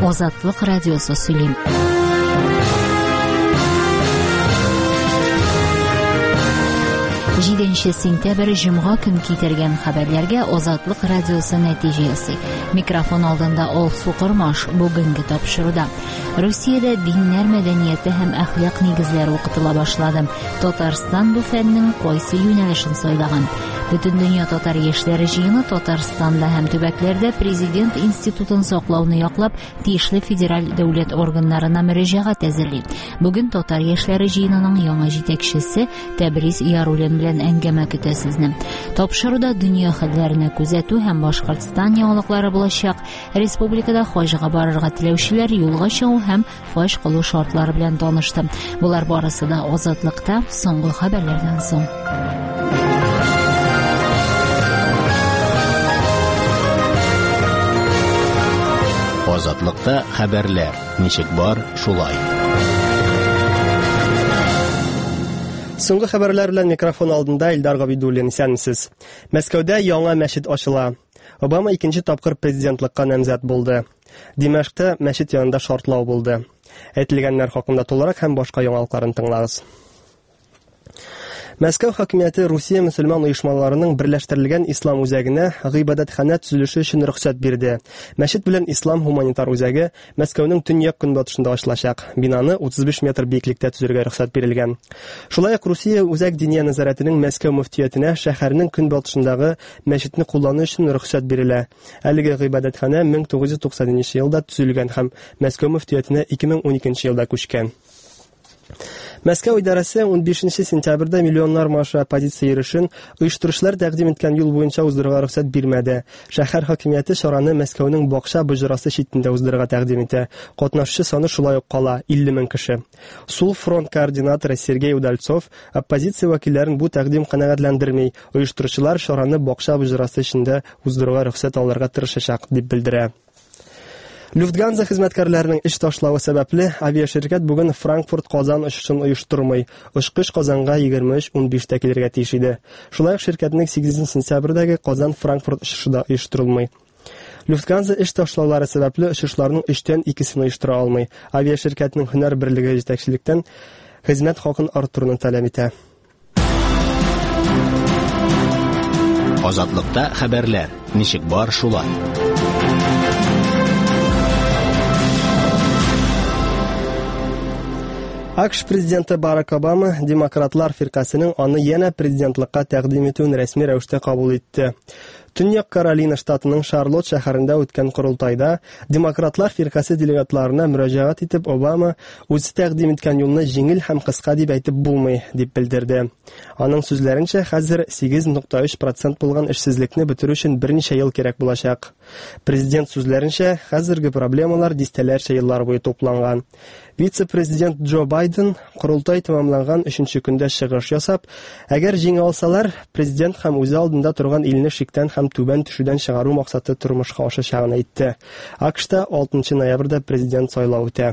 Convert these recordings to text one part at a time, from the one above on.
Озатлык радиосы сөйлим. Жиденче сентябрь җомга көн китергән хәбәрләргә Озатлык радиосы нәтиҗәсе. Микрофон алдында Ол Сукырмаш бүгенге тапшыруда. Русиядә диннәр мәдәнияте һәм әхлак нигезләре укытыла башлады. Татарстан бу фәннең кайсы юнәлешен сайлаган? Бөтен дөнья татар яшьләре җыены Татарстанда һәм төбәкләрдә президент институтын саклауны яклап, тиешле федераль дәүләт органнарына мөрәҗәгать әзерли. Бүген татар яшьләре җыенының яңа җитәкчесе Тәбриз Яруллин белән әңгәмә көтә сезне. Тапшыруда дөнья хәлләренә күзәтү һәм Башкортстан яңалыклары булачак. Республикада хаҗга барырга теләүчеләр юлга чыгу һәм хаҗ кылу шартлары белән танышты. Булар барысы да Азатлыкта соңгы хәбәрләрдән соң. Азатлыкта хәбәрләр. Ничек бар, шулай. Соңгы хәбәрләр белән микрофон алдында Илдар Габидуллин, исәнмесез. Мәскәүдә яңа мәчет ачыла. Обама икенче тапкыр президентлыкка намзәт булды. Димәшкә мәчет янында шартлау булды. Әйтелгәннәр хакында тулырак һәм башка яңалыкларын тыңлагыз. Мәскәү хакимияте Русия мөселман оешмаларының берләштерелгән ислам үзәгенә гыйбадәтханә төзелеше өчен рөхсәт бирде. Мәчет белән ислам гуманитар үзәге Мәскәүнең төньяк көнбатышында ачылачак. Бинаны 35 метр биеклектә төзергә рөхсәт бирелгән. Шулай ук Русия үзәк диния назаратының Мәскәү мөфтиятенә шәһәрнең көнбатышындагы мәчетне куллану өчен рөхсәт бирелә. Әлеге гыйбадәтханә 1990 елда төзелгән һәм Мәскәү мөфтиятенә 2012 елда күчкән. Мәскәү идарәсе 15 сентябрьдә миллионнар маша оппозиция йөрешен оештыручылар тәкъдим иткән юл буенча уздырырга рөхсәт бирмәде. Шәһәр хакимияте чараны Мәскәүнең бакча боҗрасы читендә уздырырга тәкъдим итә. Катнашучы саны шулай ук кала 50 мең кеше. Сул фронт координаторы Сергей Удальцов оппозиция вәкилләрен бу тәкъдим канәгатьләндерми. Оештыручылар чараны бакча боҗрасы эчендә уздырырга рөхсәт алырга тырышачак дип белдерә. Люфтганза хезмәткәрләренең эш ташлавы сәбәпле авиаширкәт бүген Франкфурт-Казан очышын оештырмый. Очкыш Казанга 23:15-тә килергә тиеш иде. Шулай ук ширкәтнең 8 сентябрьдәге Казан-Франкфурт очышы да оештырылмый. Люфтганза эш ташлаулары сәбәпле очышларның 3-тән 2-сен оештыра алмый. Авиаширкәтнең һөнәр берлеге җитәкчелектән хезмәт хакын арттыруны таләп итә. Азатлыкта хәбәрләр. Ничек бар, шулай. АКШ президенты Барак Обама демократлар фиркасының аны яна президентлыкка тәкъдим итүен рәсми рәвештә кабул итте. Төньяк Каролина штатының Шарлотт шәһәрендә үткән курултайда демократлар фиркасы делегатларына мөрәҗәгать итеп Обама үзе тәкъдим иткән юлны җиңел һәм кыска дип әйтеп булмый дип белдерде. Аның сүзләренчә, хәзер 8.3% булган эшсезлекне бетерү өчен берничә ел кирәк булачак. Президент сүзләренчә, хәзерге проблемалар дистәләрчә еллар буе тупланган. Вице-президент Джо Байден курултай тәмамланган 3нче көндә чыгыш ясап, әгәр җиңә алсалар, президент һәм үзе алдында торган илне шиктән һәм түбән төшүдән чыгару максаты тормышка ашачагын әйтте. АКШта 6 ноябрьдә президент сайлау үтә.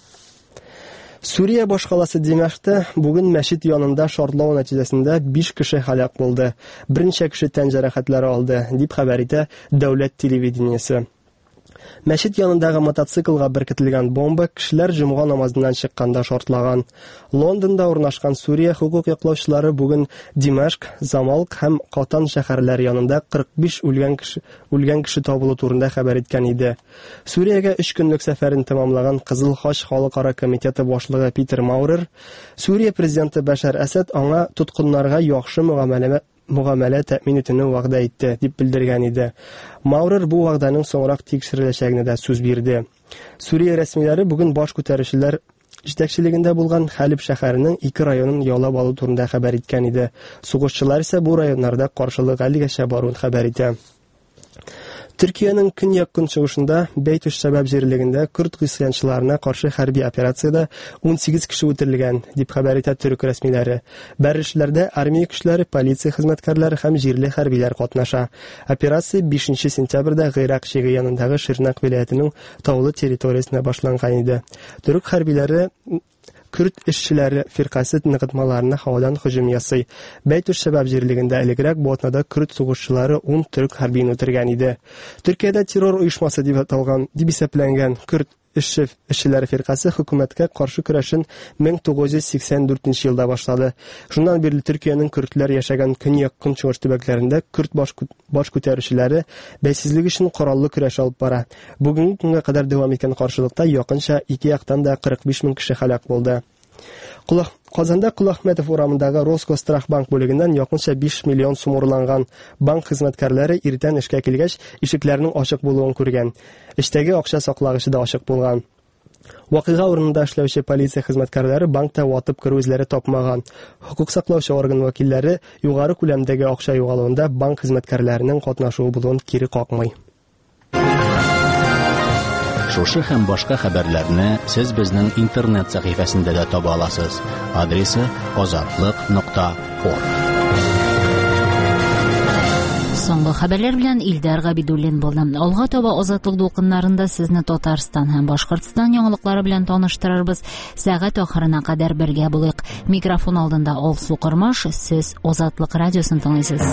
Сүрия башкаласы Димашкта бүген мәчет янында шартлау нәтиҗәсендә 5 кеше һәлак булды. Берничә кеше тән җәрәхәтләре алды, дип хәбәр итә дәүләт телевидениесе. Мәчет янындагы мотоциклга беркетелгән бомба кешеләр җомга намазыннан чыкканда шартлаган. Лондонда урнашкан Сүрия хукук яклаучылары бүген Димашк, Замалк һәм Катан шәһәрләре янында 45 үлгән кеше табылу турында хәбәр иткән иде. Сүриягә 3 көнлек сәфәрен тәмамлаган Кызыл Хач халыкара комитеты башлыгы Питер Маурер, Сүрия президенты Башар Асад аңа тоткыннарга яхшы мөгамәлә тәэмин итүне вәгъдә итте дип белдергән иде. Маурер бу вәгъдәнең соңрак тикшереләчәгенә дә сүз бирде. Сүрия рәсмиләре бүген баш күтәрүчеләр җитәкчелегендә булган Халиб шәһәренең 2 районын яулап алу турында хәбәр иткән иде. Сугышчылар исә бу районнарда каршылык әлегәчә баруын хәбәр итә. Төркиянең көньяк көнчыгышында Бейт-үш-Шабаб җирлегендә көрд гыйсьянчыларына каршы хәрби операциядә 18 кеше үтерелгән, дип хәбәр итә төрек рәсмиләре. Бәрелешләрдә армия көчләре, полиция хезмәткәрләре һәм җирле хәрбиләр катнаша. Операция 5 сентябрьдә Гыйрак чиге янындагы Ширнак вилаятының таулы территориясенә башланган иде. Төрек хәрбиләре Күрд эшчеләре фиркасы ныгытмаларына һавадан һөҗүм ясый. Бәйтүш-Шабаб җирлегендә элегрәк бу атнада Күрд сугышчылары 10 төрек хәрбиен үтергән иде. Төркиядә террор оешмасы дип аталган, дип исәпләнгән Күрд эшчеләре фиркасы хөкүмәткә каршы көрәшен 1984 елда башлады. Шуннан бирле Төркиянең көрдләр яшәгән көньяк-көнчыгыш төбәкләрендә көрд баш күтәрүчеләре бәйсезлек өчен кораллы көрәш алып бара. Бүгенге көнгә кадәр дәвам иткән каршылыкта якынча ике яктан да 45 мең кеше һәлак булды. Казанда Кулахметов урамындагы Роскострахбанк бүлегеннән якынча 5 миллион сум урланган. Банк хезмәткәрләре иртән эшкә килгәч, ишекләрнең ачык булуын күргән. Эштәге акча саклагычы да ачык булган. Вакыйга урынында эшләүче полиция хезмәткәрләре банкта ватып керү үзләре тапмаган. Хукук саклаучы орган вәкилләре югары күләмдәге акча югалуында банк хезмәткәрләренең катнашуы булуын кире какмый. Шушы һәм башка хәбәрләрне сез безнең интернет сәхифәсендә дә таба аласыз. Адресы azatlyk.org. Соңгы хәбәрләр белән Илдар Габидуллин булды. Алга таба Азатлык дулкыннарында сезне Татарстан һәм Башкортстан яңалыклары белән таныштырырбыз. Сәгать ахырына кадәр бергә булыйк. Микрофон алдында Алсу Кырмаш, сез Азатлык радиосын тыңлыйсыз.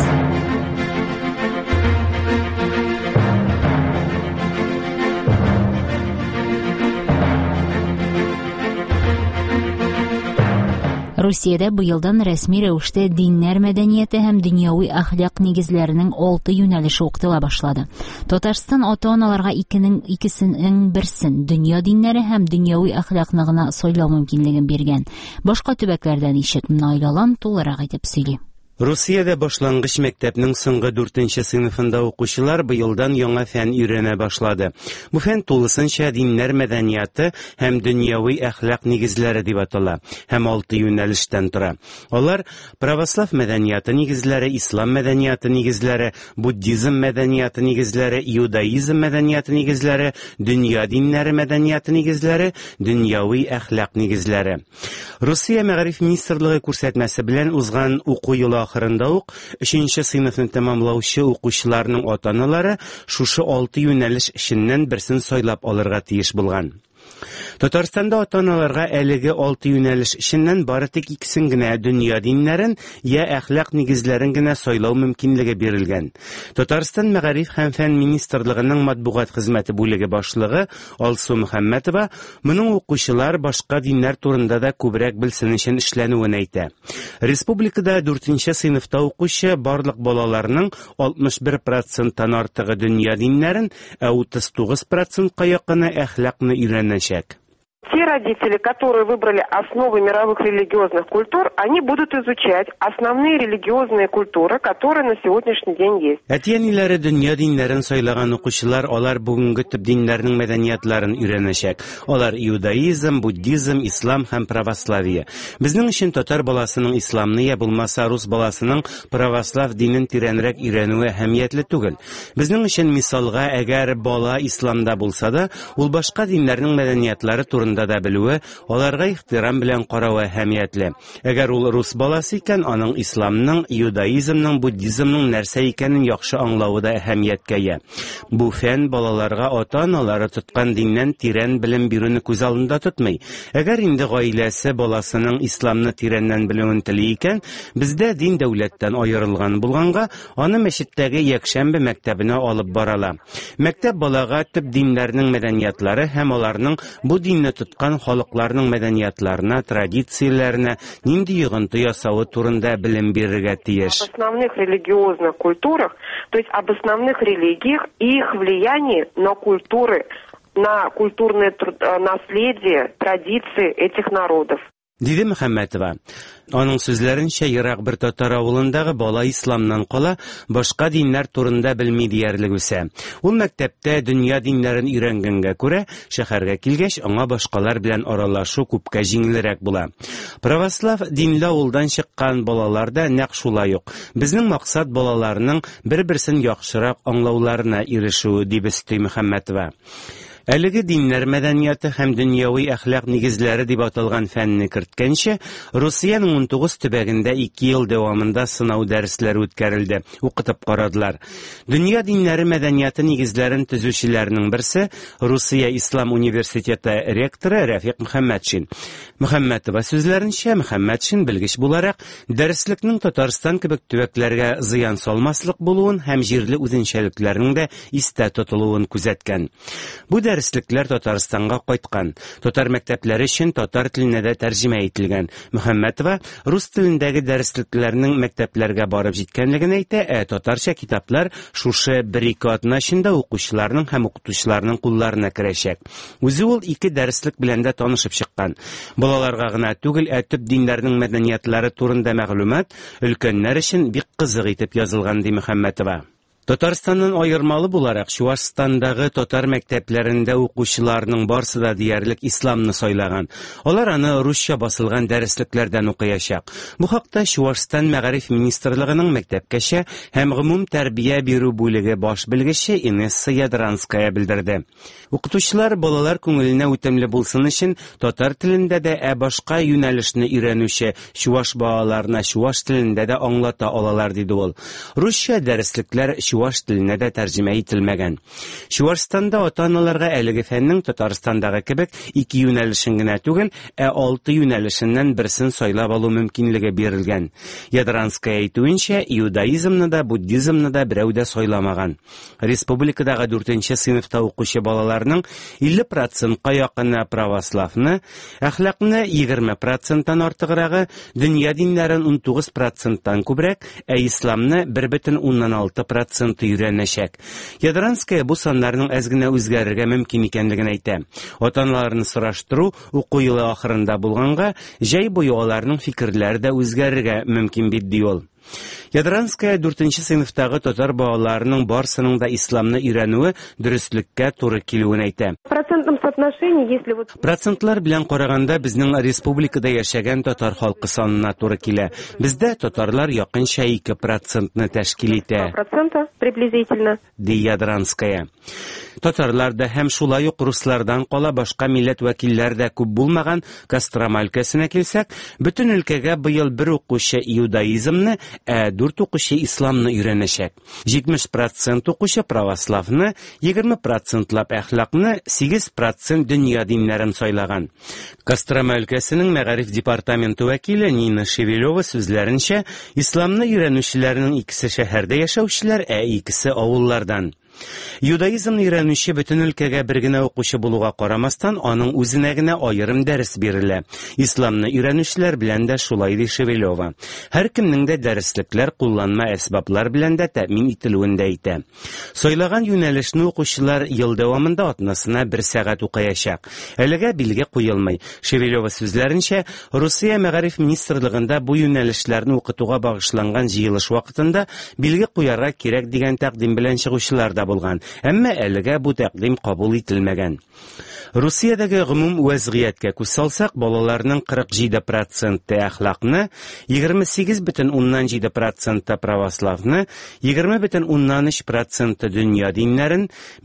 Русиядә быелдан рәсми рәвештә диннәр мәдәнияте һәм дөньяви әхлак нигезләренең 6 юнәлеше укытыла башлады. Татарстан ата-аналарга икесенең берсен дөнья диннәре һәм дөньяви әхлакны гына сайлау мөмкинлеген биргән. Башка төбәкләрдә ничек Наилалам тулырак итеп сөйли. Русиядә башлангыч мәктәпнең соңгы 4нче сыйныфында укучылар быелдан яңа фән өйрәнә башлады. Бу фән тулысынча диннәр мәдәнияте һәм дөньяви әхлак нигезләре дип атала, һәм 6 юнәлештән тора. Алар православ мәдәнияты нигезләре, ислам мәдәнияты нигезләре, буддизм мәдәнияты нигезләре, иудаизм мәдәнияты нигезләре, дөнья диннәре мәдәнияты нигезләре, дөньяви әхлак нигезләре. Русия мәгариф министрлыгы күрсәтмәсе белән узган уку елы ахырында ук 3нче сыйныфны тәмамлаучы укучыларның ата-аналары шушы 6 юнәлеш эшеннән берсен сайлап алырга тиеш булган. Татарстанда ата-аналарга әлеге 6 юнәлеш эшеннән бары тик икесен генә дөнья диннәрен я әхлак нигезләрен генә сайлау мөмкинлеге бирелгән. Татарстан мәгариф һәм фән министрлыгының матбугат хезмәте бүлеге башлыгы Алсу Мөхәммәтова моның укучылар башка диннәр турында да күбрәк белсен өчен эшләнүен әйтә. Республикада 4нче сыйныфта укучы барлык балаларның 61%-тан артыгы дөнья диннәрен, 39%-ка якыны әхлакны өйрәнәчәк. Те родители, которые выбрали основы мировых религиозных культур, они будут изучать основные религиозные культуры, которые на сегодняшний день есть. Әтиәниләре дөнья диннәрен сайлаган укучылар, алар бүгенге төп диннәрнең мәдәниятларын өйрәнәчәк. Алар иудаизм, буддизм, ислам һәм православие. Безнең өчен татар баласының исламны я булмаса рус баласының православ динен тирәнрәк өйрәнүе әһәмиятле түгел. Безнең өчен мисалга, әгәр бала исламда булса да, ул башка диннәрнең мәдәниятлары турында да белүе, аларга ихтирам белән карауы әһәмиятле. Әгәр ул рус баласы икән, аның исламның, иудаизмның, буддизмның нәрсә икәнен яхшы аңлавы да әһәмияткә ия. Бу фән балаларга ата-аналары тоткан диннән тирән белем бирүне күз алдында тотмый. Әгәр инде гаиләсе баласының исламны тирәннән белүен тели икән, бездә дин дәүләттән аерылган булганга, аны мәчеттәге якшәмбе мәктәбенә алып барала. Мәктәп балага төп диннәрнең мәдәниятлары һәм аларның бу динне тоткан халыкларның мәдәниятларына, традицияләренә нинди йогынты ясавы турында белем бирергә тиеш. Об основных религиозных культурах, то есть об основных религиях и их влиянии на культуры, на культурное наследие, традиции этих народов. Диде Мөхәммәтова. Аның сүзләренчә, ерак бер татар авылындагы бала исламнан кала, башка диннәр турында белми диярлек үсә. Ул мәктәптә дөнья диннәрен өйрәнгәнгә күрә, шәһәргә килгәч, аңа башкалар белән аралашу күпкә җиңелрәк була. Православ динле авылдан чыккан балаларда нәкъ шулай ук. Безнең максат балаларның бер-берсен яхшырак аңлауларына ирешү, дип өсти Мөхәммәтова. Әлеге диннәр мәдәнияты һәм дөньяви әхлак нигезләре дип аталган фәнне керткәнче, Русиянең 19 төбәгендә 2 ел дәвамында сынау дәресләре үткәрелде, укытып карадылар. Дөнья диннәре мәдәнияты нигезләрен төзүчеләрнең берсе Русия Ислам университеты ректоры Рәфиq Мөхәммәтшин. Мөхәммәтова сүзләренчә, Мөхәммәтшин белгеч буларак, дәреслекнең Татарстан кебек төбәкләргә зыян салмаслык булуын һәм җирле үзенчәлекләрнең дә истә тотылуын күзәткән. Бу дәреслекләр Татарстанга кайткан. Татар мәктәпләре өчен татар теленә дә тәрҗемә ителгән. Мөхәммәтова рус телендәге дәреслекләрнең мәктәпләргә барып җиткәнлеген әйтә, татарча китаплар шушы 1-2 атна эчендә укучыларның һәм укытучыларның кулларына керәчәк. Үзе ул 2 дәреслек белән дә танышып чыккан. Балаларга гына түгел, төп диннәрнең мәдәниятләре турында мәгълүмат өлкәннәр өчен бик кызык итеп язылган, ди Мөхәммәтова. Татарстаннан айырмалы буларак Чувашстандагы татар мәктәпләрендә укучыларның барсы да диярлек исламны сайлаган. Алар аны русча басылган дәреслекләрдән укыячак. Бу хакта Чувашстан Мәгариф министрлыгының мәктәпкәчә һәм гомум тәрбия бирү бүлеге баш белгече Инесса Ядранская белдерде. Укытучылар балалар күңеленә үтемле булсын өчен татар телендә дә, башка юнәлешне өйрәнүче чуваш балаларына чуваш телендә дә аңлата алалар, диде ул. Русча дәреслекләр чуваш теленә дә тәрҗемә ителмәгән. Чувашстанда ата-аналарга әлеге фәннең Татарстандагы кебек 2 юнәлешен генә түгел, 6 юнәлешеннән берсен сайлап алу мөмкинлеге бирелгән. Ядранская әйтүенчә, иудаизмны да, буддизмны да берәү дә сайламаган. Республикадагы 4-нче сыйныфта укучы балаларның 50%-ка якыны православны, әхлакны 20%-тан артыграгы, дөнья диннәрен 19%-тан күбрәк, исламны 1,6% өйрәнәчәк. Ядранская бу саннарның әз генә үзгәрергә мөмкин икәнлеген әйтә. Ата-аналарны сораштыру уку елы ахырында булганга, җәй буе аларның фикерләре дә үзгәрергә мөмкин бит, ди ул. Ядранская 4-нче сыйныфтагы татар балаларының барсының да исламны өйрәнүе дөреслеккә туры килүен әйтә. Процентлар белән караганда безнең республикада яшәгән татар халкы санына туры килә. Бездә татарлар якынча 2%-ны тәшкил итә. Приблизительно. Ди Ядранская. Татарлар да һәм шулай ук руслардан кала башка милләт вәкилләре дә күп булмаган Кострома өлкәсенә килсәк, бөтен өлкәгә быел 1 укучы иудаизмны, 4 укучы исламны өйрәнәчәк. 70% укучы православны, 20%лап әхлакны, 8% дөнья диннәрен сайлаган. Кострома өлкәсенең мәгариф департаменты вәкиле Нина Шевелева сүзләренчә, исламны өйрәнүчеләрнең 2 шәһәрдә яшәүчеләр, 2 авыллардан. Иудаизмны өйрәнүче бөтен өлкәгә бер генә укучы булуга карамастан, аның үзенә генә аерым дәрес бирелә. Исламны өйрәнүчеләр белән дә шулай, ди Шевелева. Һәр кемнең дә дәреслекләр кулланма әсбаплар белән дә тәэмин ителүен дә әйтә. Сайлаган юнәлешне укучылар ел дәвамында атнасына 1 сәгать укыячак. Әлегә билге куелмый. Шевелева сүзләренчә, Русия Мәгариф министрлыгында бу юнәлешләрне укытуга багышланган җыелыш вакытында билге куярга кирәк дигән тәкъдим белән чыгучылар да булган. Әмма әлегә бу тәкъдим кабул ителмәгән. Русиядәге гомум вазгыятькә күз салсак, балаларның 47% әхлакны, 28,7% православны, 20,3% дөнья диннәрен,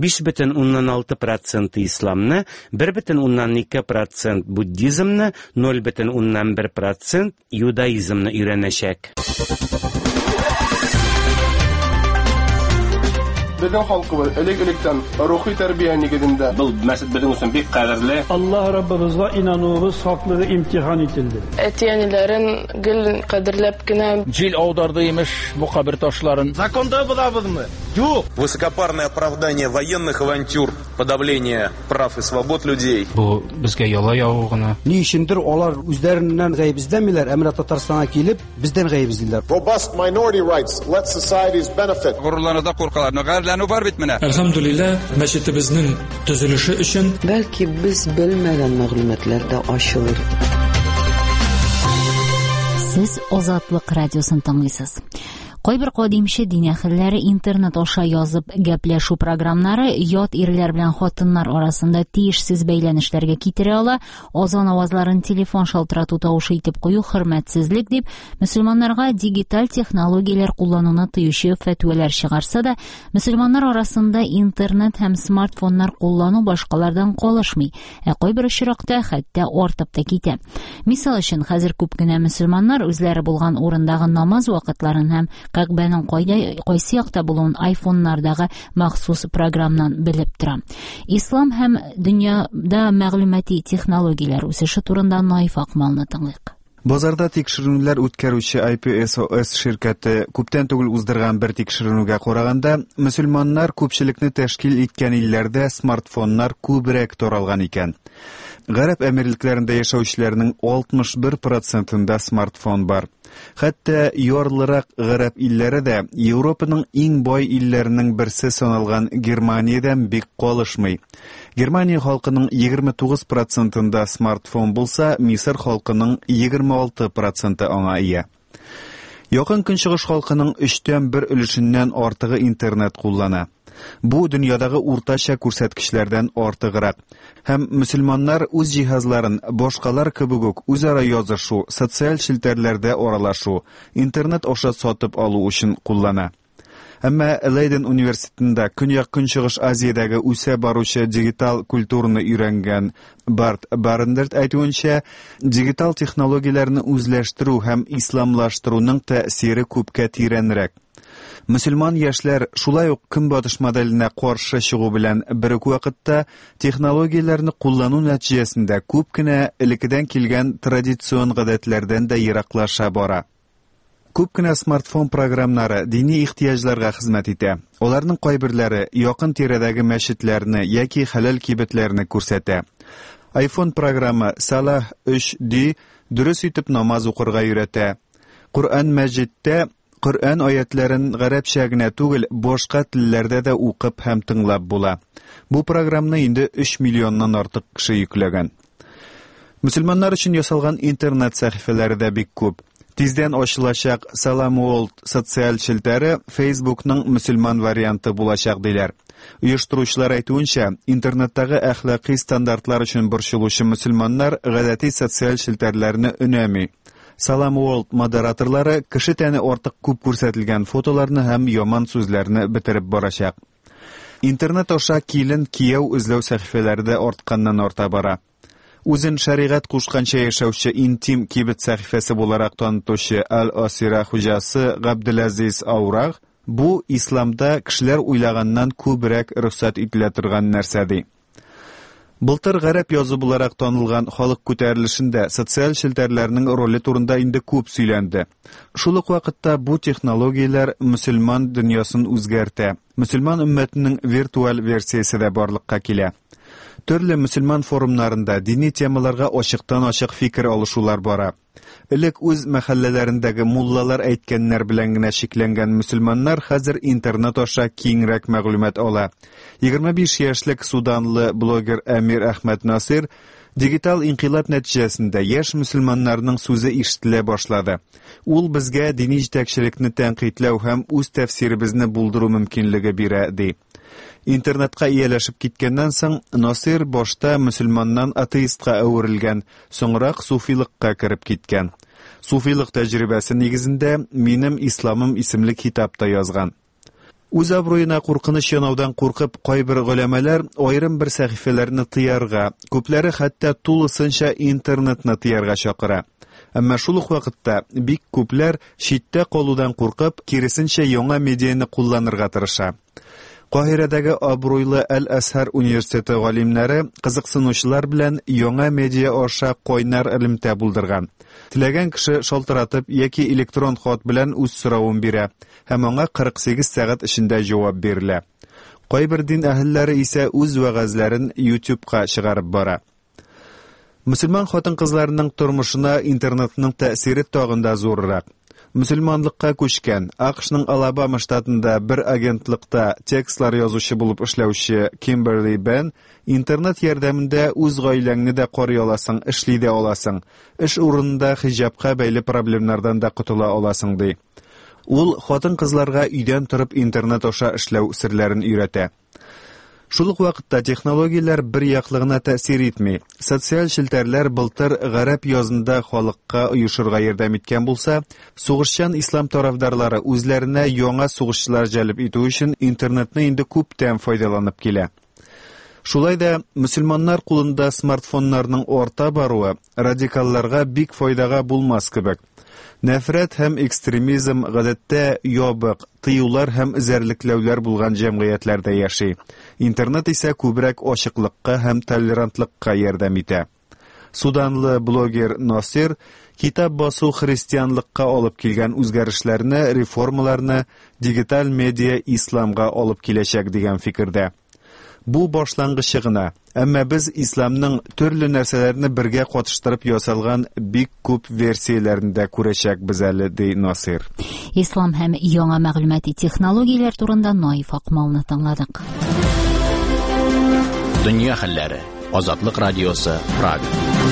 5,6% исламны, 1,2% буддизмны, 0,1% иудаизмны өйрәнәчәк. Безнең халкыбыз элек-электән рухи тәрбия нигезендә. Бұл мәсет безнең өчен бик кадерле. Allah Rabbimizga inanуыбыз хаклыгы имтихан ителде. Әтиәниләрен гел кадерләп кенә Җил аударды имеш бу кабер ташларын. Законда булабызмы? Юк. Высокопарное оправдание военных авантюр, подавление прав и свобод людей. Бу безгә яла яву гына. Ни өчендер алар үзләреннән гаеп эзләмиләр, әмма Татарстанга килеп бездән гаеп эзлиләр. Robust minority rights let societies benefit. Горурларда куркалар, нәгәрләнү бар бит менә. Әлхәмдүлилләh, мәчетебезнең төзелеше өчен бәлки без белмәгән мәгълүматлар да ачылыр. Сез Азатлык радиосын тыңлыйсыз. Кайбер кадимче дин әһелләре интернет аша язып гәпләшү программнары ят ирләр белән хатыннар арасында тиешсез бәйләнешләргә китерә ала, азан авазларын телефон шалтырату тавышы итеп кую хөрмәтсезлек дип, мөселманнарга дигиталь технологияләр куллануны тыючы фәтвәләр чыгарса да, мөселманнар арасында интернет һәм смартфоннар куллану башкалардан калышмый, кайбер очракта хәтта артып та китә. Мисал өчен, хәзер күп кенә мөселманнар үзләре булган урындагы намаз вакытларын һәм Кәгъбәнең кайсы якта булуын айфоннардагы махсус программнан белеп тора. Ислам һәм дөньяда мәгълүмати технологияләр үсеше турында Наиф Акмалны тыңлыйк. Базарда тикшерүләр үткәрүче IPSOS ширкәте күптән түгел уздырган бер тикшерүгә караганда, мөселманнар күпчелекне тәшкил иткән илләрдә смартфоннар күбрәк таралган икән. Гарәп әмирлекләрендә яшәүчеләрнең 61%-ында смартфон бар. Хәтта ярлырак гарәп илләре дә Европаның иң бай илләренең берсе саналган Германиядән бик калышмый. Германия халкының 29%-ында смартфон булса, Мисыр халкының 26% аңа ия. Якын Көнчыгыш халкының 3/1 өлешеннән артыгы интернет куллана. Бу дөньядагы уртача күрсәткечләрдән артыграк. Һәм мөселманнар үз җиһазларын башкалар кебек үк үзара язышу, социаль челтәрләрдә аралашу, интернет аша сатып алу өчен куллана. Әмма Лейден университетында Көньяк Көнчыгыш Азиядәге үсә баручы дигиталь культураны өйрәнгән Барт Барендерт әйтүенчә, дигиталь технологияләрне үзләштерү һәм исламлаштыруның тәэсире күпкә тирәнрәк. Мөселман яшьләр шулай ук көнбатыш моделенә каршы чыгу белән бер үк вакытта технологияләрне куллану нәтиҗәсендә күп кенә элеккедән килгән традицион гадәтләрдән дә ераклаша бара. Күп кенә смартфон программнары дини ихтиҗларга хезмәт итә. Аларның кайберләре якын тирәдәге мәчетләрне яки хәлал кибетләрне күрсәтә. iPhone программы Salah 3D дөрес итеп намаз укырга өйрәтә. Коръән Мәҗидтә Коръән аятларын гарәпчә генә түгел, башка телләрдә дә укып һәм тыңлап була. Бу программны инде 3 миллионнан артык кеше йөкләгән. Мөселманнар өчен ясалган интернет сәхифәләре дә бик күп. Тиздән ачылачак Salam World социаль челтәре Facebookның мөселман варианты булачак диләр. Оештыручылар әйтүенчә, интернеттагы әхлакый стандартлар өчен борчылучы мөселманнар гадәти социаль челтәрләрне өнәми. Salam World модераторлары кеше тәне артык күп күрсәтелгән фотоларны һәм яман сүзләрне бетереп барачак. Интернет аша килен кияү эзләү сәхифәләре дә артканнан арта бара. Үзен шәригать кушканча яшәүче интим кибет сәхифәсе буларак танытучы Ал-Асира хуҗасы Габделазиз Аураг бу исламда кешеләр уйлаганнан күбрәк рөхсәт ителә торган нәрсә ди. Былтыр гарәп язу буларак танылган халык күтәрелешендә социаль челтәрләрнең роле турында инде күп сөйләнде. Шул ук вакытта бу технологияләр мөселман дөньясын үзгәртә. Мөселман өммәтенең виртуаль версиясе дә барлыкка килә. Төрле мөселман форумнарында дини темаларга ачыктан-ачык фикер алышулар бара. Элек үз мәхәлләләрендәге муллалар әйткәннәр белән генә шикләнгән мөселманнар хәзер интернет аша киңрәк мәгълүмат ала. 25 яшьлек суданлы блогер Әмир Әхмәт Насир дигиталь инкыйлаб нәтиҗәсендә яшь мөселманнарның сүзе ишетелә башлады. Ул безгә дини җитәкчелекне тәнкыйтьләү һәм үз тәфсиребезне булдыру мөмкинлеге бирә ди. Интернетка ияләшеп киткәннән соң Насир башта мөселманнан атеистка әверелгән, соңрак суфилыкка кереп киткән. Суфилык тәҗрибәсе нигезендә Минем исламым исемле китапта язган. Үз абруена куркыныч янаудан куркып, кайбер гөләмәләр аерым бер сәхифәләрне тыярга, күпләре хәтта тулысынча интернетны тыярга чакыра. Әмма шул ук вакытта бик күпләр читтә калудан куркып, киресенчә яңа медианы кулланырга тырыша. Каһирәдәге абруйлы Әл-Азһар университеты галимнәре кызыксынучылар белән яңа медиа аша кайнар элемтә булдырган. Теләгән кеше шалтыратып яки электрон хат белән үз соравын бирә һәм аңа 48 сәгать эчендә җавап бирелә. Кайбер дин әһелләре исә үз вәгазьләрен YouTube-ка чыгарып бара. Мөселман хатын-кызларның тормышына интернетның тәэсире тагында зуррак. Мөселманлыкка күчкән АКШның Алабама штатында бер агентлыкта текстлар язучы булып эшләүче Кимберли Бен интернет ярдәмендә үз гаиләңне дә карый аласың, эшли дә аласың, эш урынында хиҗабка бәйле проблемнардан да котыла аласың ди. Ул хатын-кызларга өйдән торып интернет аша эшләү серләрен өйрәтә. Шул ук вакытта технологияләр бер яклыгына тәэсир итми. Социаль челтәрләр былтыр гарәп язында халыкка оешырга ярдәм иткән булса, сугышчан ислам тарафдарлары үзләренә яңа сугышчылар җәлеп итү өчен интернетны инде күптән файдаланып килә. Шулай да мөселманнар кулында смартфоннарның арта баруы радикалларга бик файдага булмас кебек. Нәфрәт һәм экстремизм гадәттә ябык, тыюлар һәм эзәрлекләүләр булган җәмгыятьләрдә яши. Интернет исә күбрәк ачыклыкка һәм толерантлыкка ярдәм итә. Суданлы блогер Насир китап басу христианлыкка алып килгән үзгәрешләрне, реформаларны дигиталь медиа исламга алып киләчәк дигән фикердә. Бу башлангычы гына, әмма без исламның төрле нәрсәләрне бергә катыштырып ясалган бик күп версияләрендә күрәчәкбез әле, ди Насир. Ислам һәм яңа мәгълүмати технологияләр турында Наиф Акмалны тыңладык. Дөнья хәлләре. Азатлык радиосы, Прага.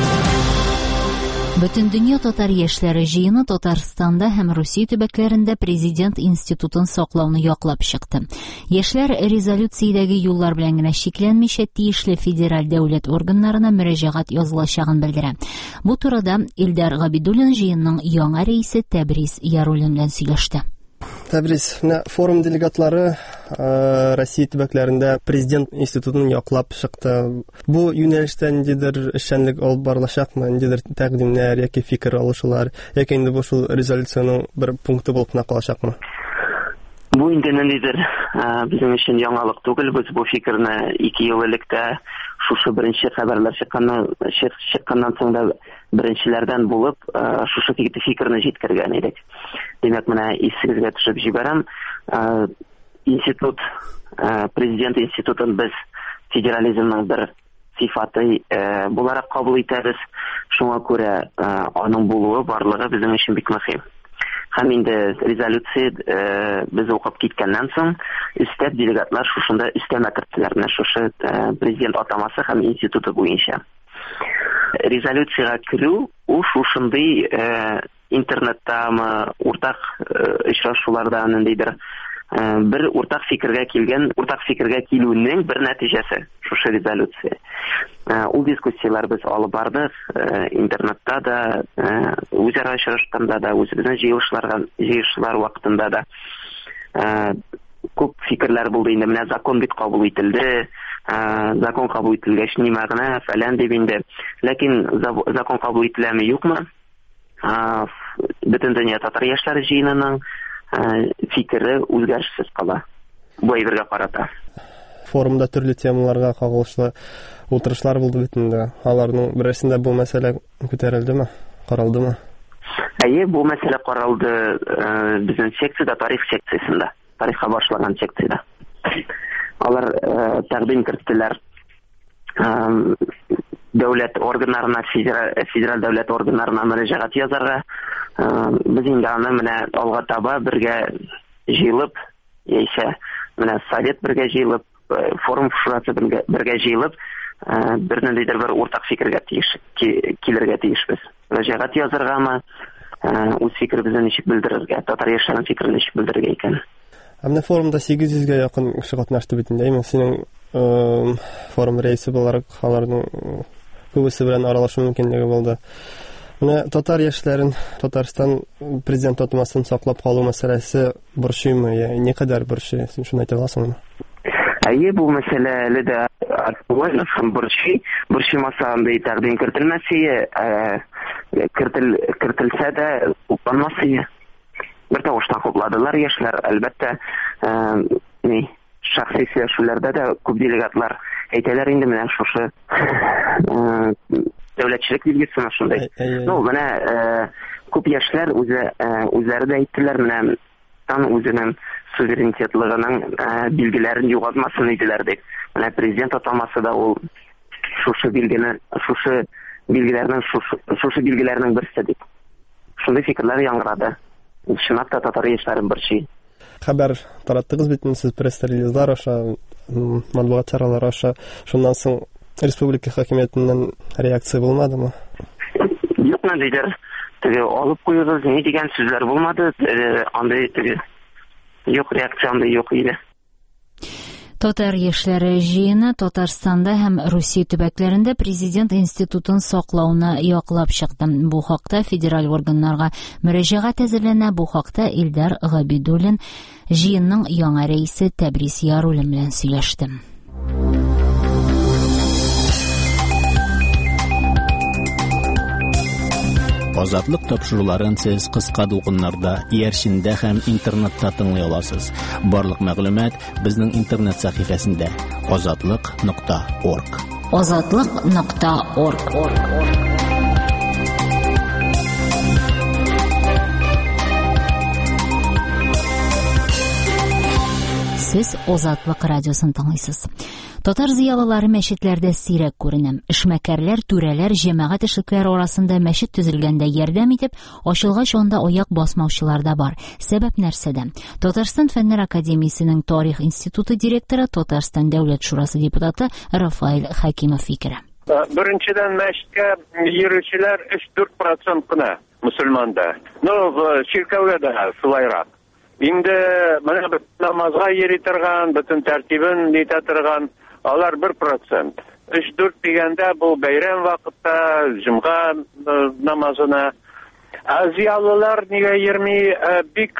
Бөтен дөнья татар яшьләре җыены Татарстанда һәм Русия төбәкләрендә президент институтын саклауны яклап чыкты. Яшьләр резолюциядәге юллар белән генә шикләнмичә тиешле федераль дәүләт органнарына мөрәҗәгать язылачагын белдерә. Бу турыда Илдар Габидуллин җыенның яңа рәисе Тәбриз Яруллин белән сөйләште. Тәбриз, форум делегатлары Россия төбәкләрендә президент институтын яклап чыкты. Бу юнәлештә ниндидер эшчәнлек алып барылачакмы, ниндидер тәкъдимнәр яки фикер алышулар, яки инде бу шул резолюциянең бер пункты булып кына калачакмы? Бу инде ниндидер безнең өчен яңалык түгел. Без бу фикерне 2 ел элек шушы беренче хәбәрләр чыкканнан соң да беренчеләрдән булып шушы фикерне җиткергән идек. Демәк, менә исегезгә төшеп җибәрәм. Институт, президент институтын без федерализмның бер сыйфаты буларак кабул итәбез. Шуңа күрә аның булуы, барлыгы безнең өчен бик мөһим. Һәм инде резолюция без укып киткәннән соң өстәп делегатлар шушында өстәмә кертәләр менә шушы президент атамасы һәм институты буенча. Резолюцияга керү ул шушындый интернеттамы, уртак очрашуларда ниндидер бер уртак фикергә килүнең бер нәтиҗәсе шушы резолюция. Ул дискуссиялар без алып бардык интернетта да, үзара очрашканда да, үзебезнең җыелышлар вакытында да күп фикерләр булды. Инде менә закон бит кабул ителде. Закон кабул ителгәч ни мәгънә фәлән дип инде. Ләкин закон кабул ителәме юкмы? Бөтен дөнья татар яшьләре җыенының фикере үзгәрешсез кала. Бу әйбергә карата. Форумда төрле темаларга кагылышлы утырышлар булды бит инде. Аларның берсендә бу мәсьәлә күтәрелдеме? Каралдымы? Әйе, бу мәсьәлә каралды безнең секциядә, тарих секциясендә. Тарихка башлаган секцияда. Алар тәкъдим кертеләр дәүләт органнарына, федераль дәүләт органнарына мөрәҗәгать язарга. Без инде аны менә алга таба бергә җыелып, яисә менә совет бергә җыелып, форум шурасы бергә җыелып, бернендәйдер бер уртак фикергә килергә тиешбез. Мөрәҗәгать язаргамы, үз фикеребезне ничек белдерергә, татар яшьләренең фикерен ничек белдерергә икән. Менә форумда 800-гә якын кеше катнашты бит инде. Синең форум рәисе буларак аларның күбесе белән аралашу мөмкинлеге булды. Менә татар яшьләрен Татарстан президент атамасын саклап калу мәсьәләсе борчыймы? Не кадәр борчый? Син шуны әйтә аласыңмы? Әйе, бу мәсьәләле дә актуаль һәм борчымаса андый тәкъдим кертелмәсе, кертелсә дә укылмасы. Бер тавыштан хупладылар яшьләр, әлбәттә, шәхси сөйләшүләрдә дә күп делегатлар әйтәләр инде менә шушы дәүләтчелек билгесе шундай. Менә күп яшьләр үзләре дә әйттеләр, менә тан үзенең суверенитетлыгының билгеләрен югалтмасын иделәр дип. Менә президент атамасы да ул шушы билгеләрнең берсе дип. Шундый фикерләр яңгырады. Чынлап та татар яшьләрен борчый. Хәбәр тараттыгыз бит инде, сез пресс-релизлар аша, матбугат чаралары аша. Шуннан соң республика хакимиятеннән реакция булмадымы? Юк, ниндидер алып куегыз, ни дигән сүзләр булмады. Андый юк, реакция андый юк иде. Татар яшьләре җыены Татарстанда һәм Русия төбәкләрендә президент институтын саклауны яклап чыкты. Бу хакта федераль органнарга мөрәҗәгать әзерләнә. Бу хакта Илдар Габидуллин җыенның яңа рәисе Тәбриз Яруллин белән сөйләште. Азатлык тапшыруларын сез кыска дулкыннарда, иярчиндә һәм интернетта тыңлый аласыз. Барлык мәгълүмат безнең интернет сәхифәсендә azatlyk.org. Ozatlik.org. Siz Озатлык радиосын тыңлыйсыз. Татар зыялылары мәчетләрдә сирәк күренә. Эшмәкәрләр, түрәләр, җәмәгать эшлекләре арасында мәчет төзелгәндә ярдәм итеп, ачылгач анда аяк басмаучылар да бар. Сәбәп нәрсәдә? Татарстан Фәннәр академиясенең Тарих институты директоры, Татарстан Дәүләт шурасы депутаты Рафаил Хәкимов фикере. Беренчедән, мәчеткә йөрүчеләр 3-4% кына мөселманда. Чиркәүгә дә шулайрак. Инде менә намазга йөри торган, бөтен тәртибен нитә торган, алар 1%. 3-4 дигәндә бу бәйрәм вакытта, җомга намазына. Азиялылар нигә йөрми? Бик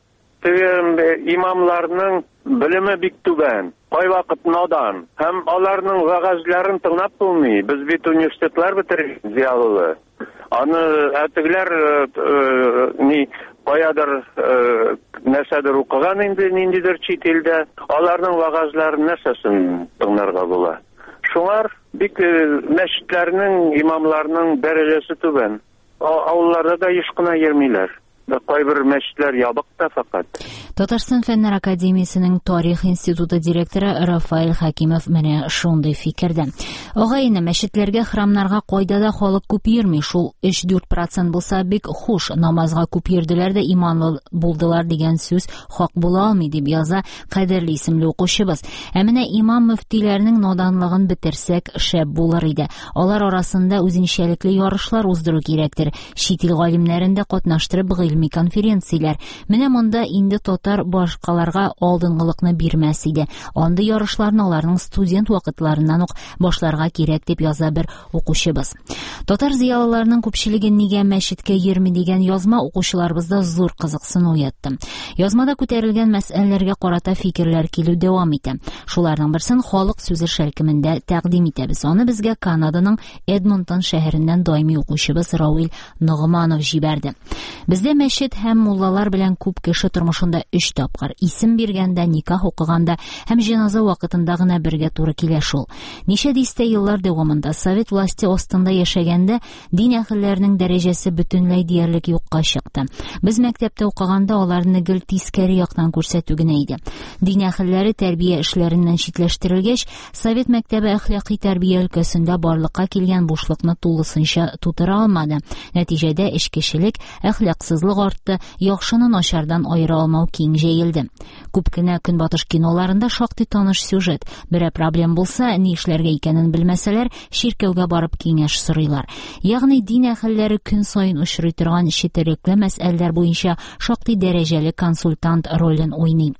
имамларның белеме бик түбән. Кайвакыт надан. Һәм аларның вәгазьләрен тыңлап булмый. Без бит университетлар бетердек зиялылы. Аны әтегләр каядыр нәрсәдер укыган инде, ниндидер чит илдә. Аларның вәгазьләрен нәрсәсен тыңларга була. Шуңар бик мәчетләрнең, имамларның дәрәҗәсе түбән. Авылларда да еш кына йөрмиләр. Кайбер мәчетләр ябык та фақат. Татарстан Фәннәр академиясенең Тарих институты директоры Рафаил Хәкимов менә шундый фикердә. Агайны мәчетләргә, храмнарга кайда да халык күп йөрми, шул 3-4% булса бик хуш. Намазга күп йөрделәр дә иманлы булдылар дигән сүз хак була алмый, дип яза кадерле исемле укучыбыз. Ә менә имам мөфтиләрнең наданлыгын бетерсәк шәп булыр иде. Алар арасында үзенчәлекле ярышлар уздыру кирәктер. Чит ил галимнәрен дә катнаштырып гыйльми конференцияләр. Менә монда инде татар башкаларга алдынгылыкны бирмәс иде. Андый ярышларны аларның студент вакытларыннан ук башларга кирәк, дип яза бер укучыбыз. Татар зыялыларының күпчелеге нигә мәчеткә йөрми дигән язма укучыларыбызда зур кызыксын уятты. Язмада күтәрелгән мәсьәләләргә карата фикерләр килү дәвам итә. Шуларның берсен халык сүзе шәлкемендә тәкъдим итәбез. Аны безгә Канаданың Эдмонтон шәһәреннән даими укучыбыз Рауил Ногманов җибәрде. Бездә мәчет һәм муллалар белән күп кеше тормышында 3 тапкыр исем биргәндә, никах укыганда һәм җеназа вакытында гына бергә туры килә шул. Ничә дистә еллар дәвамында совет власти астында яшәгәндә дин әһелләренең дәрәҗәсе бөтенләй диярлек юкка чыкты. Без мәктәптә укыганда аларны гел тискәре яктан күрсәтү генә иде. Дин әһелләре тәрбия эшләреннән читләштерелгәч, совет мәктәбе әхлакый тәрбия өлкәсендә барлыкка килгән бушлыкны тулысынча тутыра алмады. Нәтиҗәдә эчкечелек, әхлаксызлык артты, яхшыны начардан айыра алмау киң җәелде. Күп кенә көнбатыш киноларында шактый таныш сюжет. Берәр проблем булса, ни эшләргә икәнен белмәсәләр, чиркәүгә барып киңәш сорыйлар. Ягъни дин әһелләре көн саен очрый торган четерекле мәсьәләләр буенча шактый дәрәҗәле консультант ролен уйный.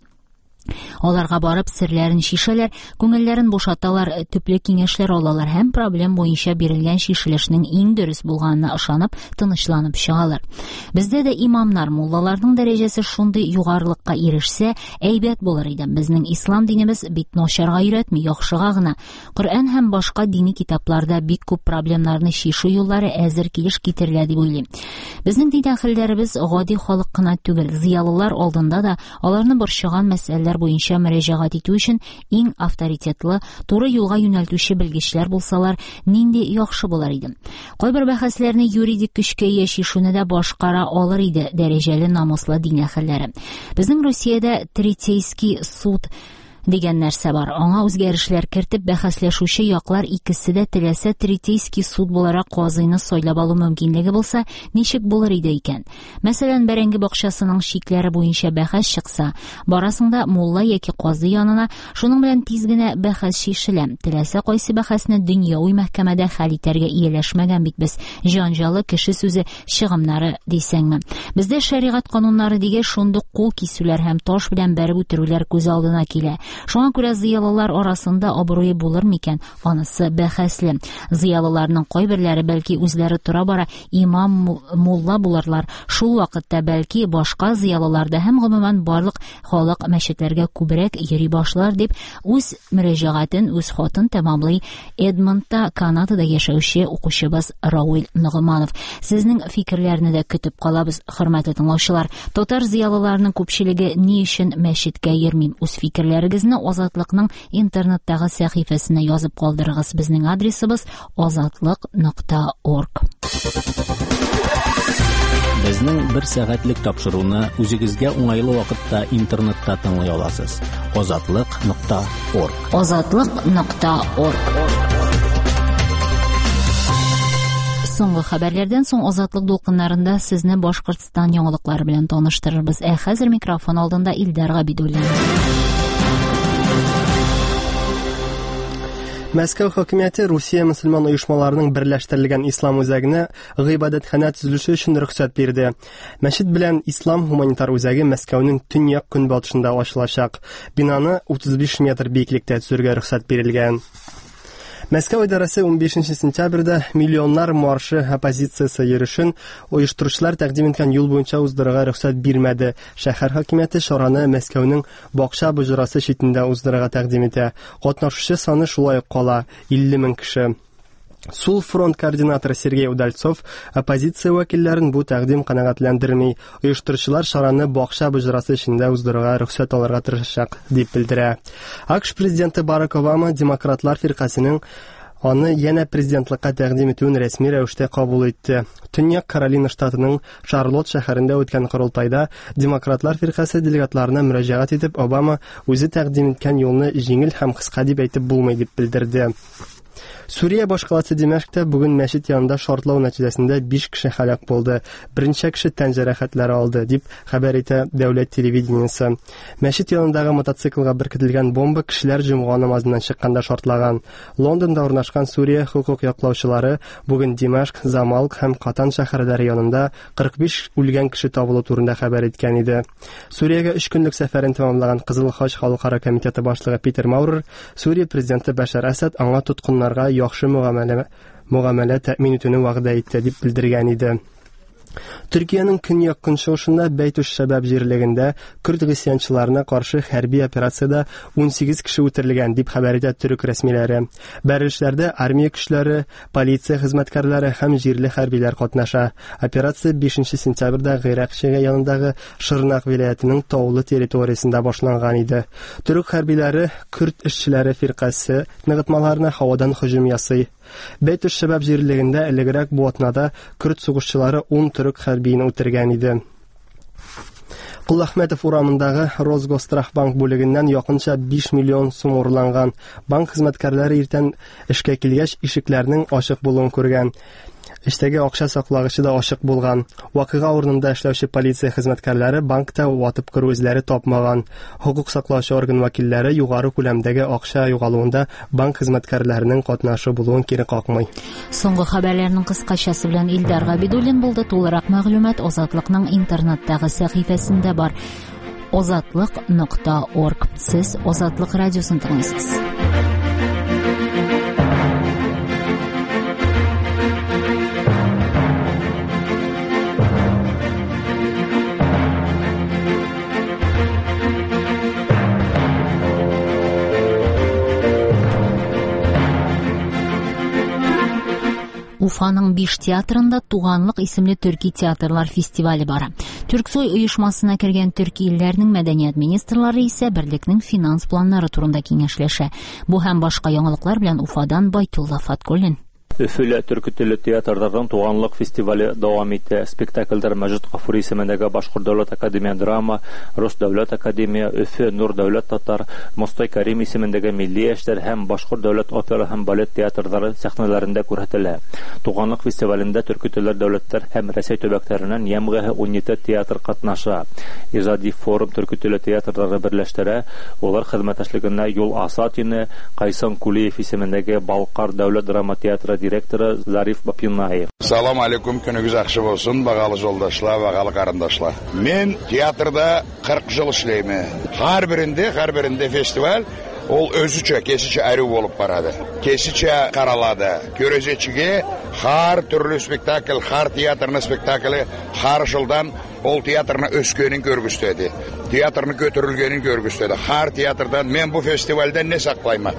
Аларга барып серләрен шишәләр, күңелләрен бушаталар, төпле киңәшләр алалар һәм проблем буенча бирелгән шишелешнең иң дөрес булганына ышанып, тынычланып чыгалар. Бездә дә имамнар, муллаларның дәрәҗәсе шундый югарылыкка ирешсә, әйбәт булыр иде. Безнең ислам динебез бит начарга өйрәтми, яхшыга гына. Коръән һәм башка дини китапларда бик күп проблемнарны шишу юллары әзер килеш китерелә дип уйлыйм. Безнең дин әһелләребез гади халык кына түгел, зыялылар алдында да аларны борчыган мәсьәләләр буенча мөрәҗәгать итү өчен иң авторитетлы, туры юлга юнәлтүче белгечләр булсалар, нинди яхшы булар иде. Кайбер бәхәсләрне юридик көчкә яшишүне дә башкара алыр иде дәрәҗәле намуслы дин әһелләре. Безнең Русиядә Третейский суд дигән нәрсә бар. Аңа үзгәрешләр кертеп бәхәсләшүче яклар икесе дә теләсә Третейский суд буларак казыйны сайлап алу мөмкинлеге булса, ничек булыр иде икән? Мәсәлән, бәрәңге бакчасының шикләре буенча бәхәс чыкса, барасында мулла яки казый янына, шуның белән тиз генә бәхәс шишелә. Теләсә кайсы бәхәсне дөньяви мәхкәмәдә хәл итәргә ияләшмәгән бит без. Җанҗалы кеше сүзе чыгымнары дисәңме. Бездә шәригать кануннары дигән шундый кул кисүләр һәм таш белән бәреп үтерүләр күз алдына килә. Шуңа күрә зыялылар арасында абруе булыр микән? Анысы бәхәсле. Зыялыларның кайберләре бәлки үзләре тора бара имам, мулла булырлар. Шул вакытта бәлки башка зыялыларда һәм гомумән барлык халык мәчетләргә күбрәк йөри башлар дип үз мөрәҗәгатен, үз хатын тәмамлый Эдмонтта, Канадада яшәүче укучыбыз Рауил Ногманов. Сезнең фикерләрне дә көтеп калабыз, хөрмәтле тыңлаучылар. Татар зыялыларының күпчелеге ни өчен мәчеткә йөрми? Үз фикерләрегезне Сүзне Азатлыкның интернеттагы сәхифәсенә язып калдырыгыз. Безнең адресыбыз azatlyk.org. Безнең 1 сәгатьлек тапшыруны үзегезгә уңайлы вакытта интернетта тыңлый аласыз. azatlyk.org. azatlyk.org. Соңгы хәбәрләрдән соң Азатлык дулкыннарында сезне Башкортстан яңалыклары белән таныштырырбыз. Хәзер микрофон алдында Илдар Габидуллин. Мәскәү хакимияте Русия мөселман оешмаларының берләштерелгән ислам үзәгенә гыйбадәтханә төзелеше өчен рөхсәт бирде. Мәчет белән ислам гуманитар үзәге Мәскәүнең төньяк көнбатышында ачылачак. Бинаны 35 метр биеклектә төзергә рөхсәт бирелгән. Мәскәү идарәсе 15 сентябрьдә миллионнар маршы оппозициясе йөрешен оештыручылар тәкъдим иткән юл буенча уздырырга рөхсәт бирмәде. Шәһәр хакимияте чараны Мәскәүнең бакча буҗрасы читендә уздырырга тәкъдим итә. Катнашучы саны шулай ук кала 50 мең кеше. Сул фронт координаторы Сергей Удальцов оппозиция вәкилләрен бу тәкъдим канәгатьләндерми. Оештыручылар шараны бакча буҗрасы эчендә уздырырга рөхсәт алырга тырышачак дип белдерә. АКШ президенты Барак Обама демократлар фиркасының аны янә президентлыкка тәкъдим итүен рәсми рәвештә кабул итте. Төньяк Каролина штатының Шарлотт шәһәрендә үткән корылтайда демократлар фиркасы делегатларына мөрәҗәгать итеп, Обама үзе тәкъдим иткән юлны җиңел һәм кыска дип әйтеп булмый дип белдерде. Сурия башкаласы Димәшктә бүген мәчет янында шартлау нәтиҗәсендә 5 кеше һәлак булды. Беренче кеше тән җәрәхәтләре алды дип хәбәр итә дәүләт телевидениесе. Мәчет янындагы мотоциклга беркетелгән бомба кешеләр җомга намазыннан чыкканда шартлаган. Лондонда урнашкан Сурия хукук яклаучылары бүген Димәшк, Замалк һәм Катан шәһәрләре янында 45 үлгән кеше табылу турында хәбәр иткән иде. Суриягә 3 көнлек сәфәрен тәмамлаган Кызыл Хач халыкара комитеты башлыгы Питер Маурер, Сурия президенты Башар Асад аңа тоткыннарга яхшы мөгамәлә тәэмин итүне вәгъдә итте дип белдергән иде. Төркиянең көньяк көнчыгышында Бәйтүш-Шәбаб җирлегендә күрд гысьянчыларына каршы хәрби операциядә 18 кеше үтерелгән дип хәбәр итә төрек рәсмиләре. Бәрелешләрдә армия көчләре, полиция хезмәткәрләре һәм җирле хәрбиләр катнаша. Операция 5 сентябрьдә Гыйрак шәһәре янындагы Шырнак вилаятының Таулы территориясендә башланган иде. Төрек хәрбиләре күрд эшчеләре фиркасы ныгытмаларына һавадан һөҗүм ясый. Бәйтүш-Шәбаб җирлегендә элегрәк бу атнада күрд сугышчылары 10 төрек хәрбине үтергән иде. Кул Әхмәтов урамындагы Росгострахбанк бүлегеннән якынча 5 миллион сум урланган. Банк хезмәткәрләре иртән эшкә килгәч ишекләрнең ачык булуын күргән. Эштәге акча саклагычы да ачык булган. Вакыйга урынында эшләүче полиция хезмәткәрләре банкта ватып керү эзләре тапмаган. Хукук саклаучы орган вәкилләре югары күләмдәге акча югалуында банк хезмәткәрләренең катнашы булуын кире какмый. Соңгы хәбәрләрнең кыскачасы белән Илдар Габидуллин булды. Тулырак мәгълүмат Азатлыкның интернеттагы сәхифәсендә бар. azatlyk.org. Сез Азатлык радиосын тыңлыйсыз. Уфаның 5 театрында Туганлык исемле төрки театрлар фестивале бара. Түрксой оешмасына кергән төрки илләрнең мәдәният министрлары исә берлекнең финанс планнары турында киңәшләшә. Бу һәм башка яңалыклар белән Уфадан Байтулла Фаткуллин. Өфөлә төрки телле театрларның Туганлык фестивале дәвам итә. Спектакльләр Мәҗит Гафури исемендәге Башкорт дәүләт академия драма, Рус дәүләт академия, Өфө Нур дәүләт татар, Мостай Карим исемендәге милли яшьләр һәм Башкорт дәүләт опера һәм балет театрлары сәхнәләрендә күрсәтелә. Туганлык фестивалендә төрки телле дәүләтләр һәм Россия төбәкләреннән ямгы 17 театр катнаша. Иҗади форум төрки телле театрлары берләштерә. Улар хезмәттәшлегендә Юл Асатины, Кайсан Кулиев исемендәге Балкар дәүләт драма театры директоры Зариф Бапинаев. Салам алейкум, күнегез яхшы булсын, багалы жолдашлар, багалы карындашлар. Мен театрда 40 жыл эшләймен. Һәр берендә фестиваль ол өзүчө, кесиче әрүү болып барады. Кесиче каралады. Көрөзечиге һәр төрле спектакль, һәр театрны спектакле һәр жылдан ол театрны өскөнүн көргүстөдү. Театрны көтөрүлгөнүн көргүстөдү. Һәр театрдан мен бу фестивальден не саклайм?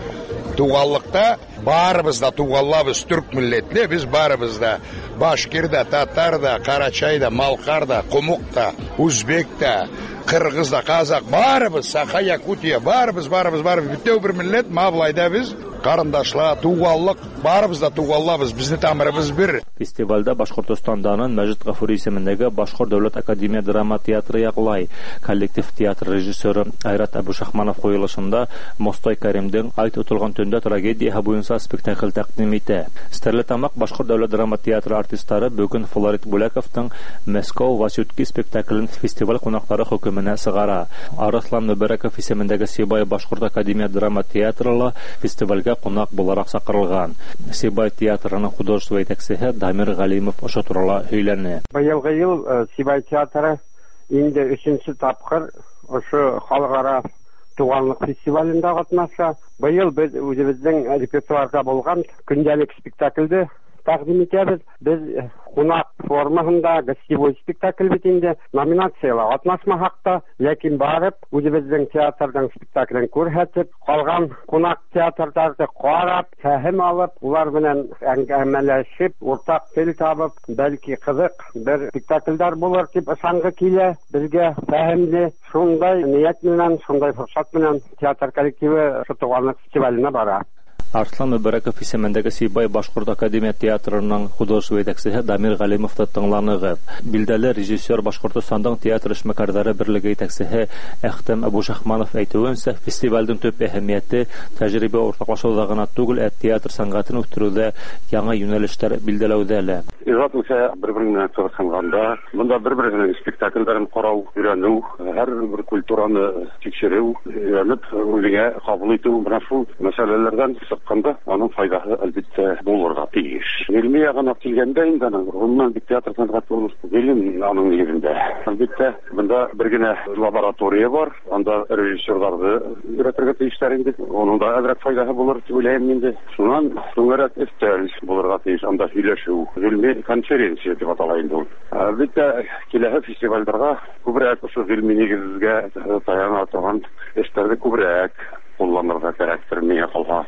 Туганлыкта барыбыз да туганлабыз, түрк милләтле, без барыбыз да. Башкир да, татар да, карачай да, малкар да, кумук да, үзбек да, кыргыз да, казак, барыбыз, Саха, Якутия, барыбыз, бүтәү бер милләт, мавлайда без карындашлар, туганлык, барыбыз да туганлабыз, безнең тамырыбыз бер. Фестивальдә Башкортостандан Мәҗит Гафури исемендәге Башкорт дәүләт академия драма театры яклай. Коллектив театр режиссеры Айрат Абушахманов куелышында Мостай Кәримдең Айт утылган төндә трагедия буенча спектакль тәкъдим итә. Стәрлетамак Башкорт дәүләт драма театры артистлары бүген Флорид Буляковның Мәскәү Васютки спектаклен фестиваль кунаклары хөкеменә сыгара. Арыслан Мөбәрәков исемендәге Сибай Башкорт академия драма театры фестивальгә кунак буларак чакырылган. Сибай театрының художество итәкчесе Дамир Галимов ошо турында һөйләнә. Быелгы ел Сибай театры инде 3нче тапкыр ошо халыкара туганлык фестивалендә катнаша. Быел без үзебезнең репертуарда булган көндәлек спектакльдә тәкъдим итәбез. Без кунак формасында гостевой спектакль бит инде номинациялар катнашмасак та, ләкин барып үзебезнең театрның спектаклен күрһәтеп, калган кунак театрларда карап, фәһем алып, улар белән әңгәмәләшеп, уртак тел табып, бәлки кызык бер спектакльләр булыр дип ышангы килә. Безгә фәһемле шундай ният белән, шундай форсат белән театр коллективы туганлык фестиваленә бара. Арслан Мөбәрәков исемендәге Сибай Башкорт академия театрының художество итәкчесе Дамир Галимовты тыңланыгыз. Билдәле режиссер Башкортостандың театр эшмәкәрләре берлеге итәкчесе Әхтәм Абушахманов әйтүенчә, фестивальдең төп әһәмияте тәҗрибә уртаклашуда гына түгел, театр сәнгатен үстерүдә яңа юнәлешләр билдәләүдә лә. Иҗат үсә бер-беренә тырышканда, монда бер-беренең спектакльләрен карау, өйрәнү, һәр бер культураны тикшерү, өйрәнеп, үзеңә кабул итү, менә шул мәсьәләләрдән канда аның файдаһы әлбәттә булырга тиеш. Гыйльми ягына килгәндә инде гомумән театр сәнгать булыш гыйлем аның нигезендә. Әлбәттә монда бер генә лаборатория бар, анда режиссерларны өйрәтергә тиешләр инде. Оның да әзрәк файдаһы булыр дип уйлыйм инде. Шуннан соңрак өстәл булырга тиеш, анда сөйләшү, гыйльми конференция дип атала инде ул. Әлбәттә киләһе фестивальләргә күбрәк ошо гыйльми нигезгә таяна торган эшләрдә күбрәк kullanırda karakterine kalha.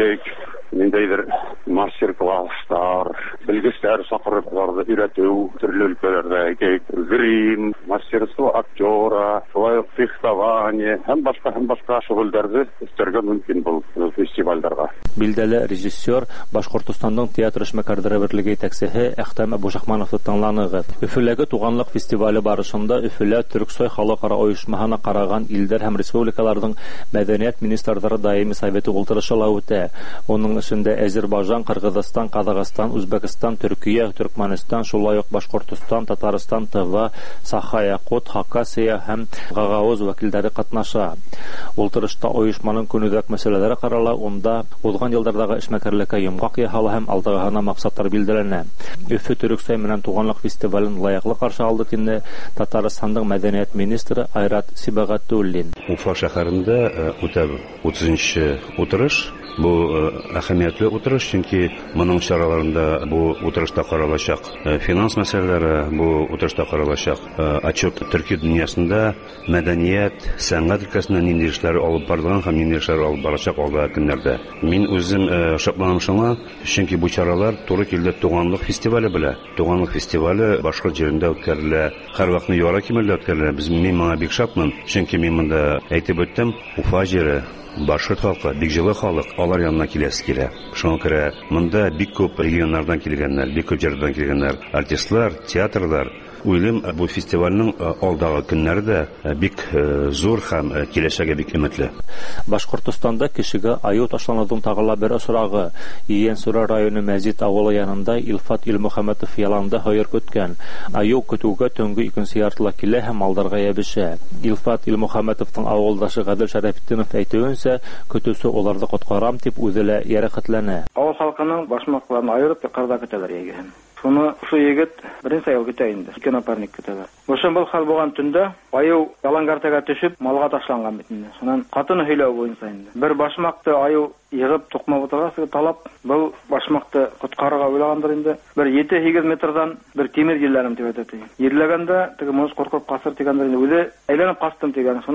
Niндәйдер мастер-класслар, белгечләр сакырыкларда өйрәтү, төрле өлкәләрдә грим, мастерство актера, фехтование һәм башка шөгыльләрне үстәргә мөмкин бу фестивальләргә. Билдәле режиссер Башкортостандың театр эшмәкәрләре берлеге итәкчесе Әхтәм Абушахмановны тыңланыгыз. Өфөләге туганлык фестивале барышында Өфөлә Төрксой халыкара оешмаһына караган илдәр һәм республикаларның мәдәният министрлары даими советы утырышы үтә. Оның ішінде Азербайжан, Кыргызстан, Казакстан, Үзбекстан, Төркия, Түркменстан, шулай ук Башкортстан, Татарстан, Тыва, Саха-Якут, Хакасия һәм Гагаоз вәкилләре катнаша. Ултырышта оешманың күнүзәк мәсьәләләре карала, онда узган еллардагы эшмәкәрлеккә йомгак яһалы һәм алдыга гына максатлар билдәләнә. Өфө Төрксой менән туганлык фестивален лаяклы каршы алды дине Татарстандың мәдәният министры Айрат Сибагатуллин. Уфа шәһәрендә үтә 30-нчы утырыш. Бу әһәмиятле утырыш, чөнки моның чараларында бу утырышта каралачак финанс мәсьәләләре, бу утырышта каралачак отчет Төркия дөньясында мәдәният, сәнгать өлкәсенә нинди эшләр алып барылган һәм нинди эшләр алып барачак алда көннәрдә. Мин үзем шатланам шуңа, чөнки бу чаралар туры килде туганлык фестивале белән. Туганлык фестивале башка җирендә үткәрелә, һәрвакытны яра кимәлдә үткәрелә. Мин моңа бик шатмын, чөнки мин монда әйтеп үттем, Уфа җире Башкорт халкы, бик җылы халык, алар янына киләсе килә. Шуңа күрә монда бик күп регионнардан килгәннәр, бик күп җирдән килгәннәр, артистлар, театрлар. Уйлыйм, бу фестивальнең алдагы көннәрдә бик зур һәм киләчәге бик өметле. Башкортстанда кешегә аю ташлануның тагыла бер осрагы. Иен-Сура районы Мәзит авылы янында Илфат Илмөхәммәтов яланда хайыр көткән. Аю көтүгә төнге 2нче яртыла килә һәм алдарга ябыша. Илфат Илмөхәммәтовның авылдашы Гадел Шәрәфетдинов әйтүенчә, көтүсе уларны коткарам дип үзе ярәхәтләнә. Авыл халкының башмакларын айырып кырда көтәләр ягән. Шуны шу егет беренче ел көтә инде. Ике напарник көтәләр. Ошон бул хәл булган төндә аю ялангартага төшеп малга ташланган бит инде. Шуннан катыны һөйләү буенча инде. Бер башмакты аю егып тукма утырасы талап, бул башмакты коткарырга уйлагандыр инде. Бер 7-8 метрдан бер тимер җилләрем дип әйтә. Ерләгәндә теге моз коркып касыр дигәндер инде. Үзе әйләнеп кастым дигән. Шуннан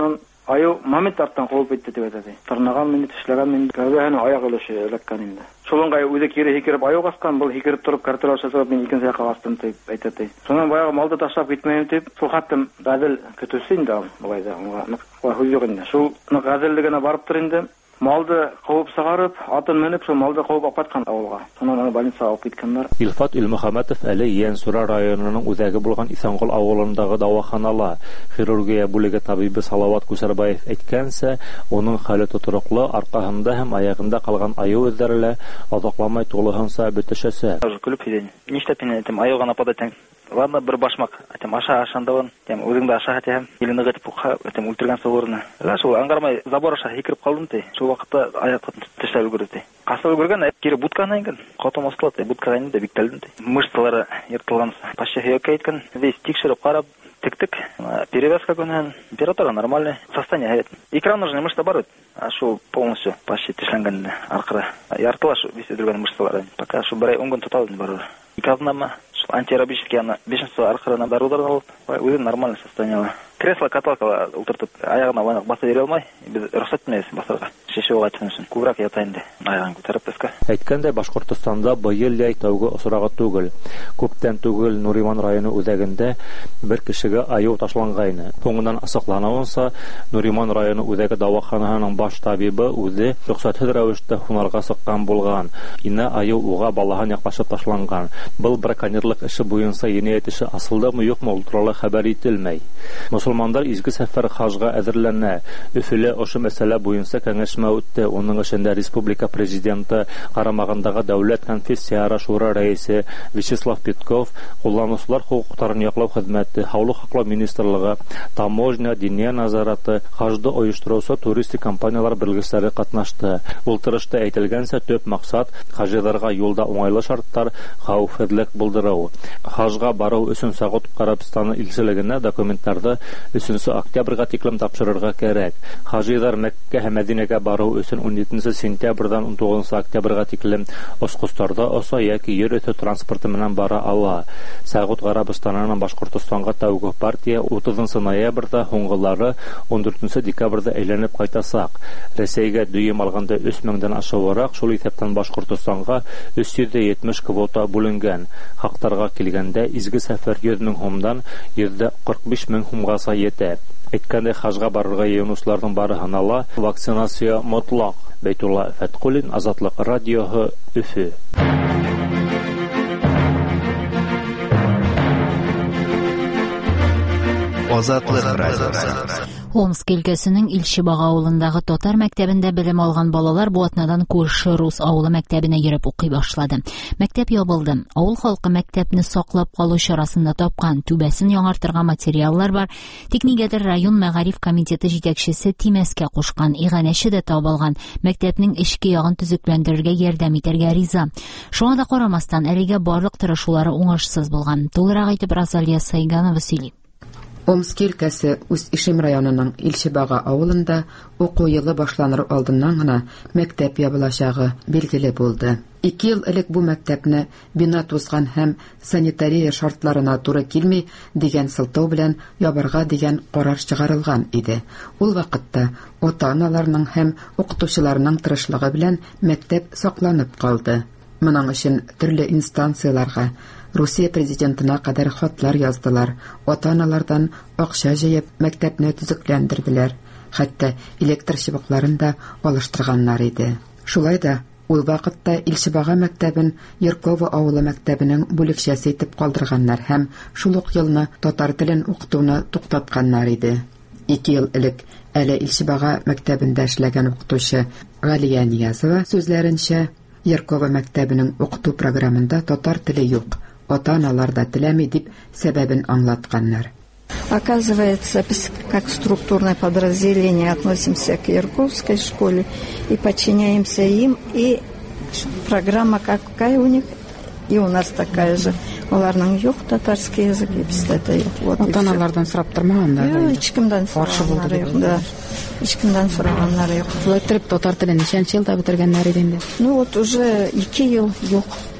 аю мамет арттан кууп кетти деп айтат. Тырнаган мени, тишлеген мени, кабehani аяк өлөшү элеккан инде. Шолонгай үзе кире хикирип аю каскан, бул хикирип туруп картоп жасап мен экен саяка кастым деп айтат. Сонан баягы малды таштап кетмейм деп, сол хаттым газел көтөсү инде ал, булай да, ага хуйжок инде. Шул газелдигине барыптыр инде. Малды кууп сагарып, атын менеп, шул малды кууп алып кайткан авылга. Сонан аны больницага алып кеткеннәр. Илфат Илмөхәмәтов әле Янсура районының үзәге булган Исәнгол авылындагы дәваханала хирургия бүлеге табибы Салават Күсәрбаев әйткәнсә, оның хәле тотрыклы, аркаһында һәм аягында калган аю эзләре азакламай тулыһынса бетешәсе. Күлүп идем. Ништәп инде аюга нападать. Ладно, бер башмак. Атем аша ашандавын. Тем үзеңдә аша хәтәм. Илене гытып атем үлтергән савырны. Шул аңгармай забор аша хикирип калдым ти. Шул вакытта аякка төшәп өлгерде. Касып өлгергән, кире будканы ингән. Катым аслады, будкага инде бик тәлдем ти. Мышцалары ертылган. Пашча хәйкәйткән. Весь тикшереп карап, тик-тик. Перевязка гөнән. Температура нормальная. Состояние. Экран нужны мышца бар. Шул полностью почти тешләнгән аркыры. Яртылаш весь өлгергән мышцалары. Пока шул бер ай 10 көн тоталды бар. Иказнама антирабический бешенство аркырына дарулар алып, үзе нормальный состояние. Кресло-каталка ултыртып, аягына ванак баса бере алмай, без рөхсәт итмәйбез басарга. Шешеуга төшүн. Күбрәк ята инде. Аягын күтәреп бескә. Әйткәндә, Башкортстанда быел яй тәүге осрагы түгел. Күптән түгел Нуриман районы үзәгендә бер кешегә аю ташлангайны. Соңыннан асыклануынса, Нуриман районы үзәге дәвахананың баш табибы үзе рөхсәтсез рәвештә хунарга сыккан булган. Инә аю уга балаһын яклашып ташланган. Был браконьерлык эше буенча енәят эше асылдымы юкмы ул турында хәбәр ителмәй. Мөселмандар изге сәфәр хаҗга әзерләнә. Өфөлә ошо мәсьәлә буенча кәңәшмә үтте. Оның эчендә республика президенты карамагындагы дәүләт конфессияра шура рәисе Вячеслав Петков, кулланучылар хукукларын яклау хезмәте, һаулык хаклау министрлыгы, таможня, диния назараты, хаҗды оештыручы туристик компаниялар белгечләре катнашты. Ултырышта әйтелгәнсә, төп максат хаҗиларга юлда уңайлы шарттар, хәүефсезлек булдыру. Хаҗга бару өчен Сәгъд Карабстаны илчелегенә документларны 3 октябрьгә тиклем тапшырырга кирәк. Хаҗилар Мәккә һәм Мәдинәгә бару өчен 17 сентябрьдән 19 октябрьгә тиклем Оскустарда оса яки йөр өтө транспорты менән бара ала. Сәгъд Карабстанның Башкортстанга тәүге партия 30 ноябрьдә, һуңгылары 14 декабрьдә әйләнеп кайтасак. Рәсәйгә дөйем алганда 3000дән ашыграк, шул исәптән Башкортстанга 370 квота бүленгән. Хактарга килгәндә изге сәфәр 100 мең һумдан 145 мең һумга йетә. Әйткәндә, хаҗга барырга йөрүчеләрнең барыһын ала, вакцинация мотлак. Бәйтулла Фәткулин, Азатлык радиоһы, Өфө. Азатлык радиосы. Омск өлкәсенең Илчебага авылындагы татар мәктәбендә белем алган балалар бу атнадан күрше рус авылы мәктәбенә йөреп укый башлады. Мәктәп ябылды. Авыл халкы мәктәпне саклап калу чарасында тапкан түбәсен яңартырга материаллар бар. Тик нигәдер район мәгариф комитеты җитәкчесе Тимәскә кушкан, иганәче дә табылган. Мәктәпнең эчке ягын төзекләндерергә ярдәм итәргә риза. Шуңа да карамастан, әлегә барлык тырышулары уңышсыз булган. Тулырак әйтеп Розалия Сайганова сөйли. Омск өлкәсе үз Ишим районының Илчебага авылында уку елы башланыр алдыннан гына мәктәп ябылачагы билгеле булды. 2 ел элек бу мәктәпне бина тузган һәм санитария шартларына туры килми дигән сылтау белән ябарга дигән карар чыгарылган иде. Ул вакытта ата-аналарның һәм укытучыларның тырышлыгы белән мәктәп сакланып калды. Моның өчен төрле инстанцияларга, Русия президентына кадәр хатлар яздылар. Ата-аналардан акча җыеп мәктәпне төзекләндерделәр. Хәтта электр чыбыкларын да алыштырганнар иде. Шулай да ул вакытта Илчебага мәктәбен Еркова авылы мәктәбенең бүлекчәсе итеп калдырганнар һәм шул ук елны татар телен укытуны туктатканнар иде. 2 ел элек әле Илчебага мәктәбендә эшләгән укытучы Галия Ниязова сүзләренчә, Еркова мәктәбенең укыту программында татар теле юк. Ата-аналар да теләми дип сәбәбен аңлатканнар. Оказывается, как структурное подразделение относимся к Ерковской школе и подчиняемся им, и программа какая у них, и у нас такая же. Оларның юк татарский язык, и бездә дә юк. Вот ата-аналардан сорап тормаганнар. Ичкимдән сораганнар юк, да. Ичкимдән сораганнар юк. Шулай итеп татар телен ничәнче елда бетергәннәр иде инде? Ну вот уже 2 ел юк.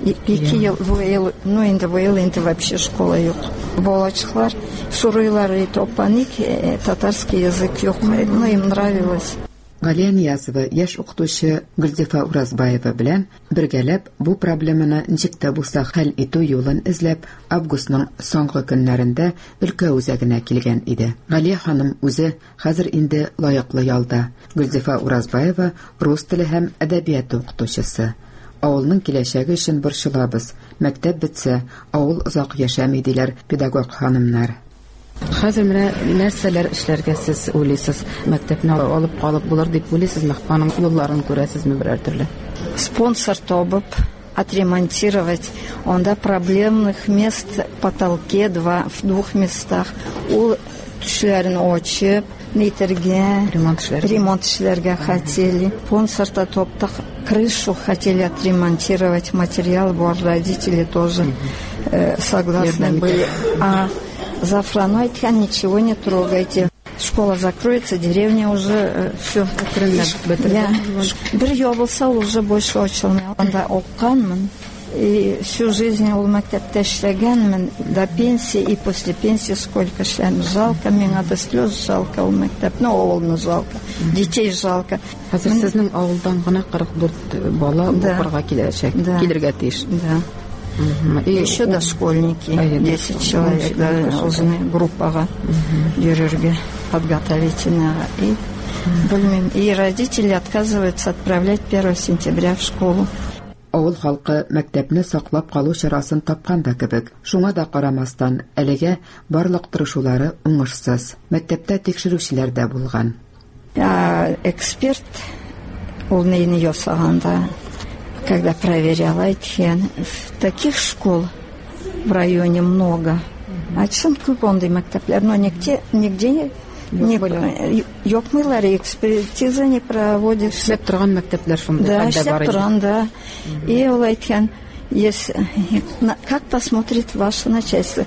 2 ел, bu yıl вообще школа yok. Балачкалар сурыйлар и топаник, татарский язык yok. Но им нравилось. Галия Ниязова яшь укытучы Гөлзифа Уразбаева белән бергәләп бу проблеманы ничек тә булса хәл итү юлын эзләп августның соңгы көннәрендә өлкә үзәгенә килгән иде. Галия ханым үзе хәзер инде лаеклы ялда. Гөлзифа Уразбаева рус теле һәм әдәбияты укытучысы. Авылның киләчәге өчен борчылабыз. Мәктәп бетсә, авыл озак яшәми диләр педагог ханымнар. Хәзер менә нәрсәләр эшләргә сез уйлыйсыз? Мәктәпне алып калып булыр дип уйлыйсызмы? Аның юлларын күрәсезме берәр төрле? Спонсор табып, отремонтировать. Онда проблемных мест в потолке в 2 местах. Ул түшләрен ачып, нитергә, ремонт эшләргә хотели. Спонсор таптык, крышу хотели отремонтировать, материал бар, родители тоже согласны были. Завтра ничего не трогайте. Школа закроется, деревня уже все. Бер ел булса уже больше очылмый. Анда оқканмын. И всю жизнь ул мәктәптә эшләгәнмен, до пенсии и после пенсии сколько эшләм. Жалко, миңа да слез жалко ул мәктәпне, авылны жалко, детей жалко. Хәзер сезнең авылдан гына 44 бала укырга киләчәк, килергә тиеш. Да. И еще дошкольники, 10 человек должны группага йөрергә, подготовительного. И родители отказываются отправлять 1 сентября в школу. Авыл халкы мәктәпне саклап калу чарасын тапканда кебек. Шуңа да карамастан, әлегә барлык тырышулары уңышсыз. Мәктәптә тикшерүчеләр дә булган. Эксперт ул нейне ясаганда, когда проверял, айткен, таких школ в районе много. Айтсын күп ондай мәктәпләр, но нигде Йокмыйлар, экспертиза не проводишь. Эшләп торган мәктәпләр шунда. Да, эшләп торган, да. И ул әйткән, как посмотрит ваше начальство?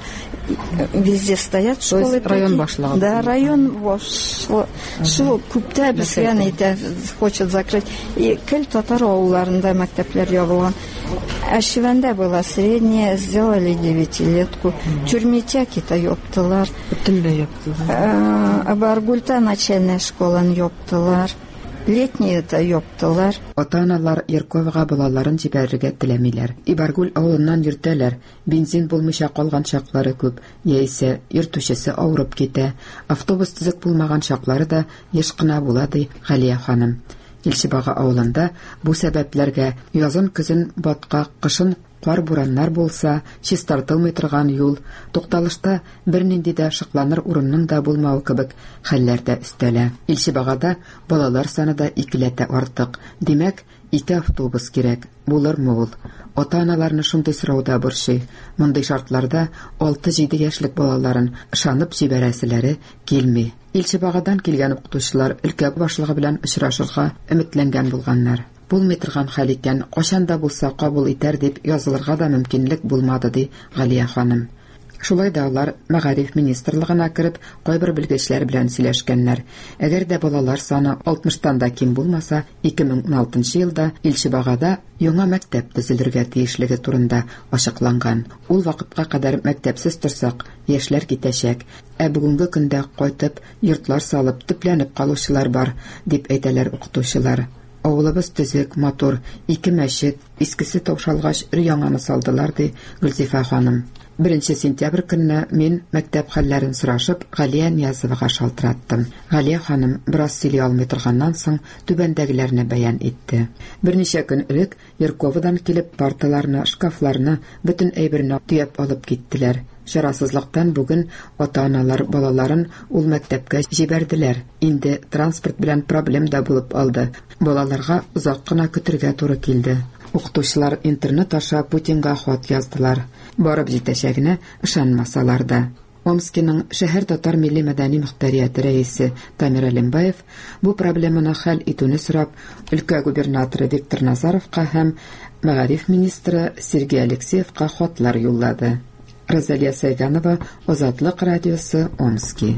Везде стоят школы. Район башлыгы. Да, район башлыгы. Шул күптә безгә хочет закрыть. И көл татар авылларында мәктәпләр ябылган. Ашиванда была средняя, сделали 9-летку. Тюрмитяки-то ёптылар. Бөтенләй ёптылар. Абаргульта начальная школаны ёптылар. Летние-то ёптылар. Ата-аналар Ярковага балаларын җибәрергә теләмиләр. Ибаргул авылыннан йөртәләр. Бензин булмыйча калган чаклары күп. Яисә йөртүчесе авырып китә. Автобус төзек булмаган чаклары да еш кына була ди Галия ханым. Илчебага авылында бу сәбәпләргә язын көзен батка, кышын кар бураннар булса, чистартылмый торган юл, тукталышта бернинди дә шыкланыр урынның да булмавы кебек хәлләр дә өстәлә. Илчебагада балалар саны да 2-ләтә артык. Димәк, 2 автобус кирәк. Булырмы ул? Ата-аналарны шундый сорауда борчый. Мондый шартларда 6-7 яшьлек балаларын ышанып җибәрәселәре килми. Илчебагадан килгән укытучылар өлкә башлыгы белән очрашырга өметләнгән булганнар. Булмый торган хәл икән, кайчан да булса кабул итәр дип язылырга да мөмкинлек булмады ди Галия ханым. Шулай да алар Мәгариф министрлыгына кереп, кайбер белгечләр белән сөйләшкәннәр. Әгәр дә балалар саны 60-тан да ким булмаса, 2016 елда Илчебагада яңа мәктәп төзелергә тиешлеге турында ачыкланган. Ул вакытка кадәр мәктәпсез торсак, яшьләр китәчәк. Бүгенге көндә кайтып, йортлар салып, төпләнеп калучылар бар, дип әйтәләр укытучылар. Авылыбыз төзек, матур, 2 мәчет, искесе таушалгач яңаны салдылар ди Гөлзифа ханым. 1 сентябрь көнне мин мәктәп хәлләрен сорашып Галия Ниязовага шалтыраттым. Галия ханым бераз сөйли алмый торганнан соң түбәндәгеләрне бәян итте. Берничә көн элек Ярковадан килеп парталарны, шкафларны, бөтен әйберне төяп алып киттеләр. Шарасызлыктан бүген ата-аналар балаларын ул мәктәпкә җибәрделәр. Инде транспорт белән проблем да булып алды. Балаларга озак кына көтәргә туры килде. Укытучылар интернет аша Путинга хат яздылар. Барып җитәчәгенә ышанмасалар да. Омскиның шәһәр татар милли мәдәни мөхтәрияте рәисе Тамир Алимбаев бу проблеманы хәл итүне сорап өлкә губернаторы Виктор Назаровка һәм Мәгариф министры Сергей Алексеевка хатлар юллады. Розалия Сайганова, Азатлык радиосы, Омский.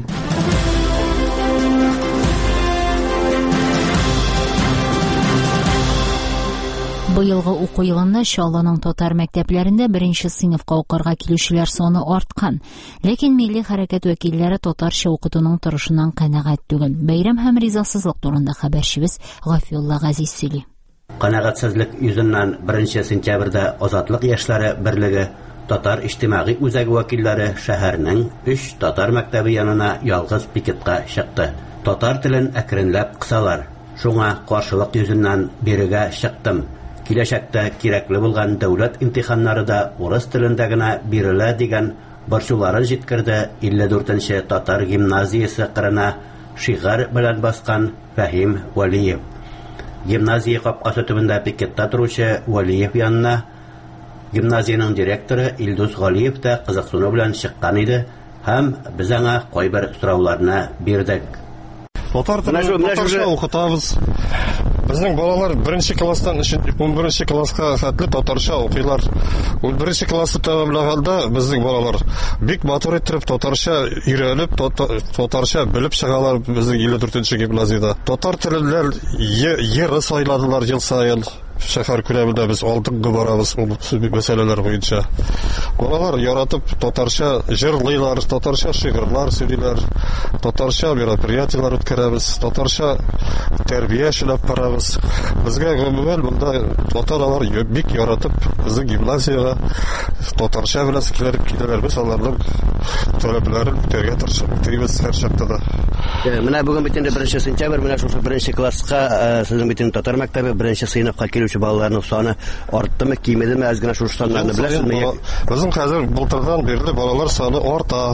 Быелгы уку елында Чаллының татар мәктәпләрендә 1нче сыйныфка укырга килүчеләр саны арткан. Ләкин милли хәрәкәт вәкилләре татарча укытуның торышыннан канәгать түгел. Бәйрәм һәм ризасызлык турында хәбәрчебез Гафиулла Газиз сөйли. Канәгатьсезлек йөзеннән 1 сентябрьдә Азатлык яшьләре берлеге татар иҗтимагый үзәге вәкилләре шәһәрнең 3 татар мәктәбе янына ялгыз пикетка чыкты. Татар телен әкренләп кысалар. Шуңа каршылык йөзеннән бирегә чыктым. Киләчәктә кирәкле булган дәүләт имтиханнары да урыс телендә генә бирелә дигән борчуларын җиткерде 54-нче татар гимназиясе кырына шигар белән баскан Фәһим Вәлиев. Гимназия капкасы төбендә пикетта торучы Вәлиев янына гимназияның директоры Илдус Галиев та кызыксыну белән чыккан иде һәм без аңа кайбер сорауларны бирдек. Татар телен укытабыз. Безнең балалар 1нче класстан 11нче класска хәтле татарча укыйлар. 11нче классы тәмамлаганда безнең балалар бик матур итеп татарча өйрәнеп, татарча белеп чыгалар безнең 54нче гимназиядә. Татар теленнән йыры сайладылар ел сайын. Шәһәр күләмендә без алдынгы барабыз бу мәсьәләләр буенча. Балалар яратып татарча җырлыйлар, татарча шигырьләр сөйлиләр, татарча мероприятиеләр үткәрәбез, татарча тәрбия эшләп барабыз. Безгә гомумән монда татарлар бик яратып безнең гимназиягә татарча белән киләләр. Без аларның таләпләрен үтәргә тырышабыз һәр чакта да. Менә бүген бит инде 1 сентябрь, менә шушы 1нче класска сезнең бит татар мәктәбе 1нче сыйныфка килүче балаларның саны артымы, кимедеме, аз гына шушы саннарны беләсезме? Безнең хәзер былтырдан бирле балалар саны арта.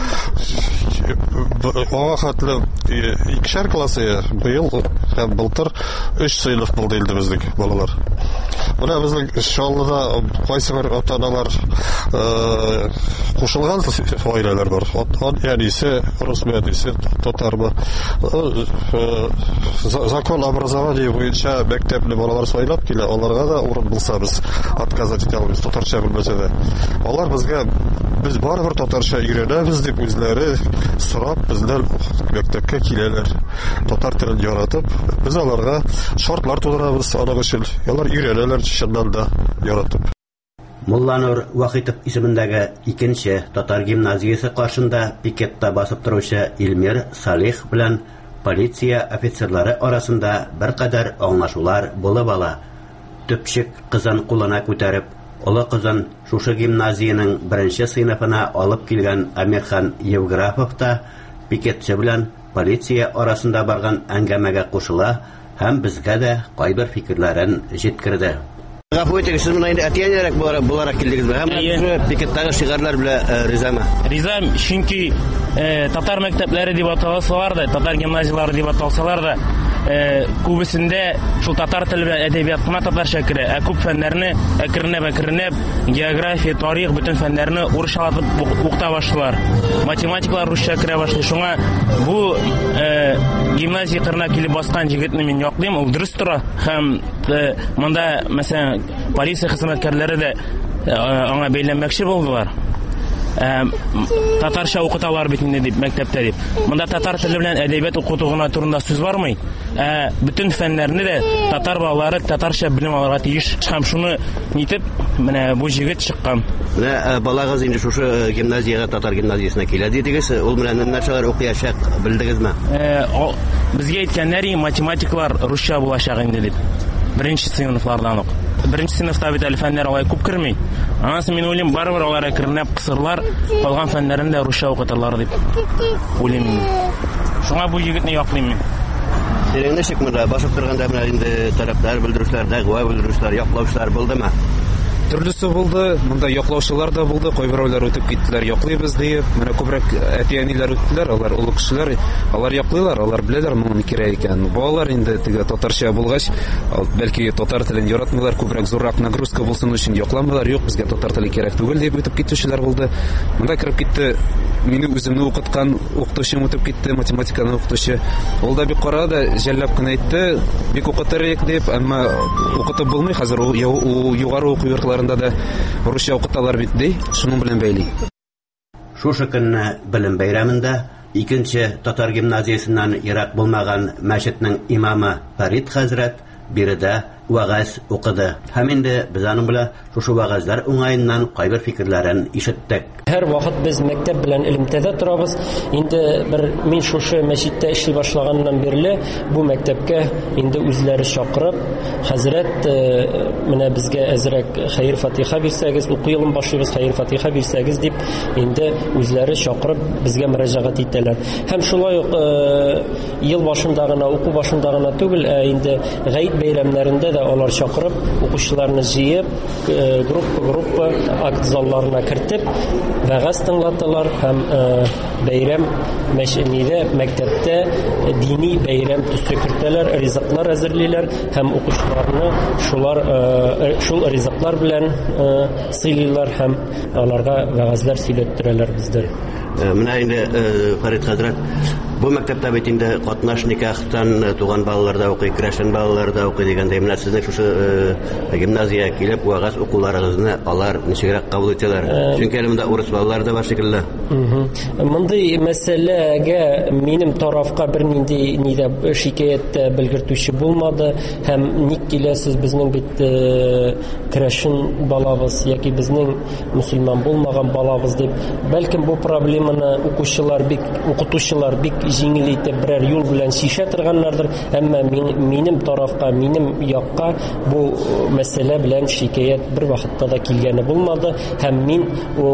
Аңа хәтле 2 классы быел һәм былтыр 3 сыйныф булды инде безнең балалар. Менә безнең Чаллыда кайсы бер ата-аналар кушылган гаиләләр бар. Ягънисе рус мәдәнисе татармы. Закон образования буенча мәктәпле балалар сайлап килә, аларга да урын булса без отказать итә алмыйбыз татарча белмәсә дә. Алар безгә без барыбер татарча өйрәнәбез дип үзләре сорап бездән мәктәпкә киләләр. Татар телен яратып, без аларга шартлар тудырабыз аның өчен. Алар өйрәнәләр чыннан да яратып. Мулланур Вахитов исемендәге 2нче татар гимназиясе каршында пикетта басып торучы Илмир Салих белән полиция офицерлары арасында беркадәр аңлашулар булып ала. Төпчек кызын кулына күтәреп, олы кызын шушы гимназияның 1нче сыйныфына алып килгән Амирхан Евграфов та пикетче белән полиция арасында барган әңгәмәгә кушыла һәм безгә дә кайбер фикерләрен җиткерде. Гафу итегез, сез менә инде әтиянәрәк буларак килдегезме? Һәм пикеттагы шигарлар белән ризамы? Ризам, чөнки татар мәктәпләре дип аталсалар да, татар гимназиялары дип аталсалар да, күбесендә шул татар теле белән әдәбият кына татарча керә, ә күп фәннәрне әкренләп, география, тарих, бөтен фәннәрне урысчалатып укыта башлыйлар. Математиклар русча керә башлый. Шуңа бу гимназия кырына килеп баскан җегетне мин яклыйм, ул дөрес тора. Һәм монда, мәсәлән, полиция хезмәткәрләре дә аңа бәйләнмәкче булдылар. Татарча укыталар бит инде дип мәктәптә дип. Монда татар теле белән әдәбият укытуына турында сүз бармый. Бөтен фәннәрне дә татар балалары татарча белем алырга тиеш. Һәм шуны нитеп, менә бу җегет чыккан. Менә балагыз инде шушы гимназиягә, татар гимназиясенә килә дидегез. Ул белән нәрсәләр укыячак, белдегезме? Безгә әйткәннәр, математиклар русча булачак инде дип. 1нче сыйныфлардан ук. 1нче сыйныфта бит әле фәннәр алай күп керми. Анысы мин уйлыйм, барыбер алар әкренләп кысырлар, калган фәннәрен дә русча укытырлар дип уйлыйм. Шуңа бу егетне яклыйм мин. Сирәң ничек монда басып торганда менә инде тараптар белдерүчләр, дәгъва белдерүчләр, яклаучылар булдымы? Төрлесе булды. Монда яклаучылар да булды. Кайберләр үтеп киттеләр, яклыйбыз дип. Менә күбрәк әтияниләр үттеләр. Алар улы кешеләр, алар яклыйлар, алар беләләр моның кирәк икән. Балалар инде теге татарча булгач, бәлки татар телен яратмыйлар, күбрәк зуррак нагрузка булсын өчен якламыйлар. Юк, безгә татар теле кирәк түгел дип үтеп китүчеләр булды. Монда кирип китте. Мине үземне укыткан укытучым үтеп китте, математиканы укытучы. Ул да бик кара да җәлләп кенә әйтте, бик укытырык дип, әмма укытып булмый. Хәзер ул югары уку йортларында да русча укыталар бит ди. Шуның белән бәйли. Шушы көнне белем бәйрәмендә 2нче татар гимназиясеннән ерак булмаган мәчетнең имамы Фарид хәзрәт биредә вагаз укыды. Һәм инде без аның белән шушы вагазлар уңайыннан кайбер фикерләрен ишеттек. Һәр вакыт без мәктәп белән элемтәдә торабыз. Инде мин шушы мәчеттә эшли башлаганнан бирле бу мәктәпкә инде үзләре чакырып, хәзрәт, менә безгә әзрәк хәйр фатиха бирсәгез, уку елын башлыйбыз, хәйр фатиха бирсәгез дип инде үзләре чакырып безгә мөрәҗәгать итәләр. Һәм шулай ук ел башында гына, уку башында гына түгел, инде гайд бәйрәмнәрендә дә алар чакырып, укучыларны җыеп, группа акт залларына кертеп, вәгазь тыңлаталар һәм бәйрәм мәшинидә мәктәптә дини бәйрәм төсе кертәләр, ризыклар әзерлиләр һәм укучыларны шул ризыклар белән сыйлыйлар һәм аларга вәгазьләр сөйләттерәләр бездән. Менә инде Фарид хәзрәт, бу мәктәптә бит инде катнаш никахтан туган балалар да укый, керәшен балалар да укый дигәндә, менә сезнең шушы гимназиягә килеп вагаз укуларыгызны алар ничегрәк кабул итәләр? Чөнки әлемдә урыс балалар да бар шикелле. Мондый мәсьәләгә минем тарафка бернинди нидә шикаят белгертүче булмады һәм ник киләсез безнең бит керәшен балабыз яки безнең мөселман булмаган балабыз дип, бәлкем бу проблеманы укытучылар бик җиңел итеп берәр юл белән шишә торганнардыр, әмма минем тарафка, минем якка бу мәсьәлә белән шикаят бер вакытта да килгәне булмады һәм мин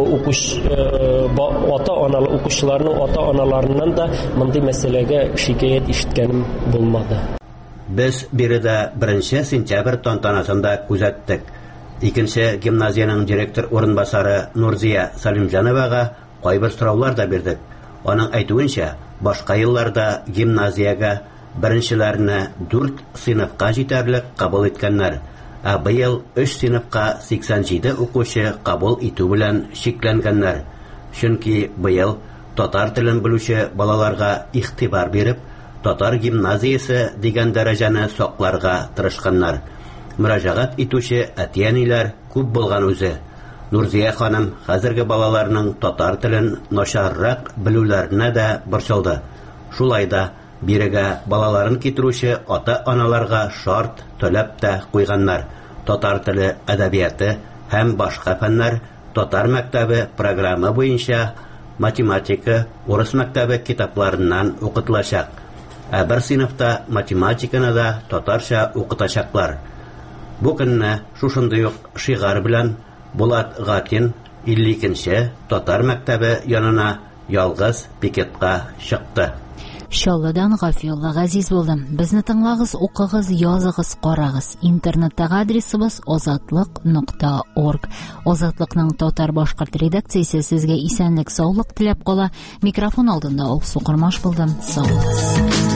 укучыларның ата-аналарыннан да мондый мәсьәләгә шикаят ишеткәнем булмады. Без биредә 1 сентябрь тантанасында күзәттек. 2 гимназияның директор урынбасары Нурзия Салимҗановага кайбер сораулар да бирдек. Аның әйтүенчә, башка елларда гимназиягә беренчеләрне 4 сыйныфка җитәрлек кабул иткәннәр, ә быел 3 сыйныфка 87 укучы кабул итү белән шикләнгәннәр. Чөнки быел татар телен белүче балаларга игътибар биреп, татар гимназиясе дигән дәрәҗәне сакларга тырышканнар. Мөрәҗәгать итүче әтиәниләр күп булган үзе. Нурзия ханым хәзерге балаларның татар телен начаррак белүләренә дә борчылды. Шулай да бирегә балаларын китерүче ата-аналарга шарт таләп тә куйганнар. Татар теле әдәбияты һәм башка фәннәр татар мәктәбе программа буенча математика, урыс мәктәбе китапларыннан укытылачак. Ә бер сыйныфта математиканы да татарча укытачаклар. Бу көнне шушындый ук шигар белән Булат Гатин 52-нче татар мәктәбе янына ялгыз пикетка чыкты. Шалладан Гафиулла Газиз булдым. Безне тыңлагыз, укыгыз, языгыз, карагыз. Интернеттагы адресыбыз озатлык.org. Озатлыкның татар-башкорт редакциясе сезгә исәнлек, саулык теләп кала. Микрофон алдында Алсу Кормаш булдым. Сау булыгыз.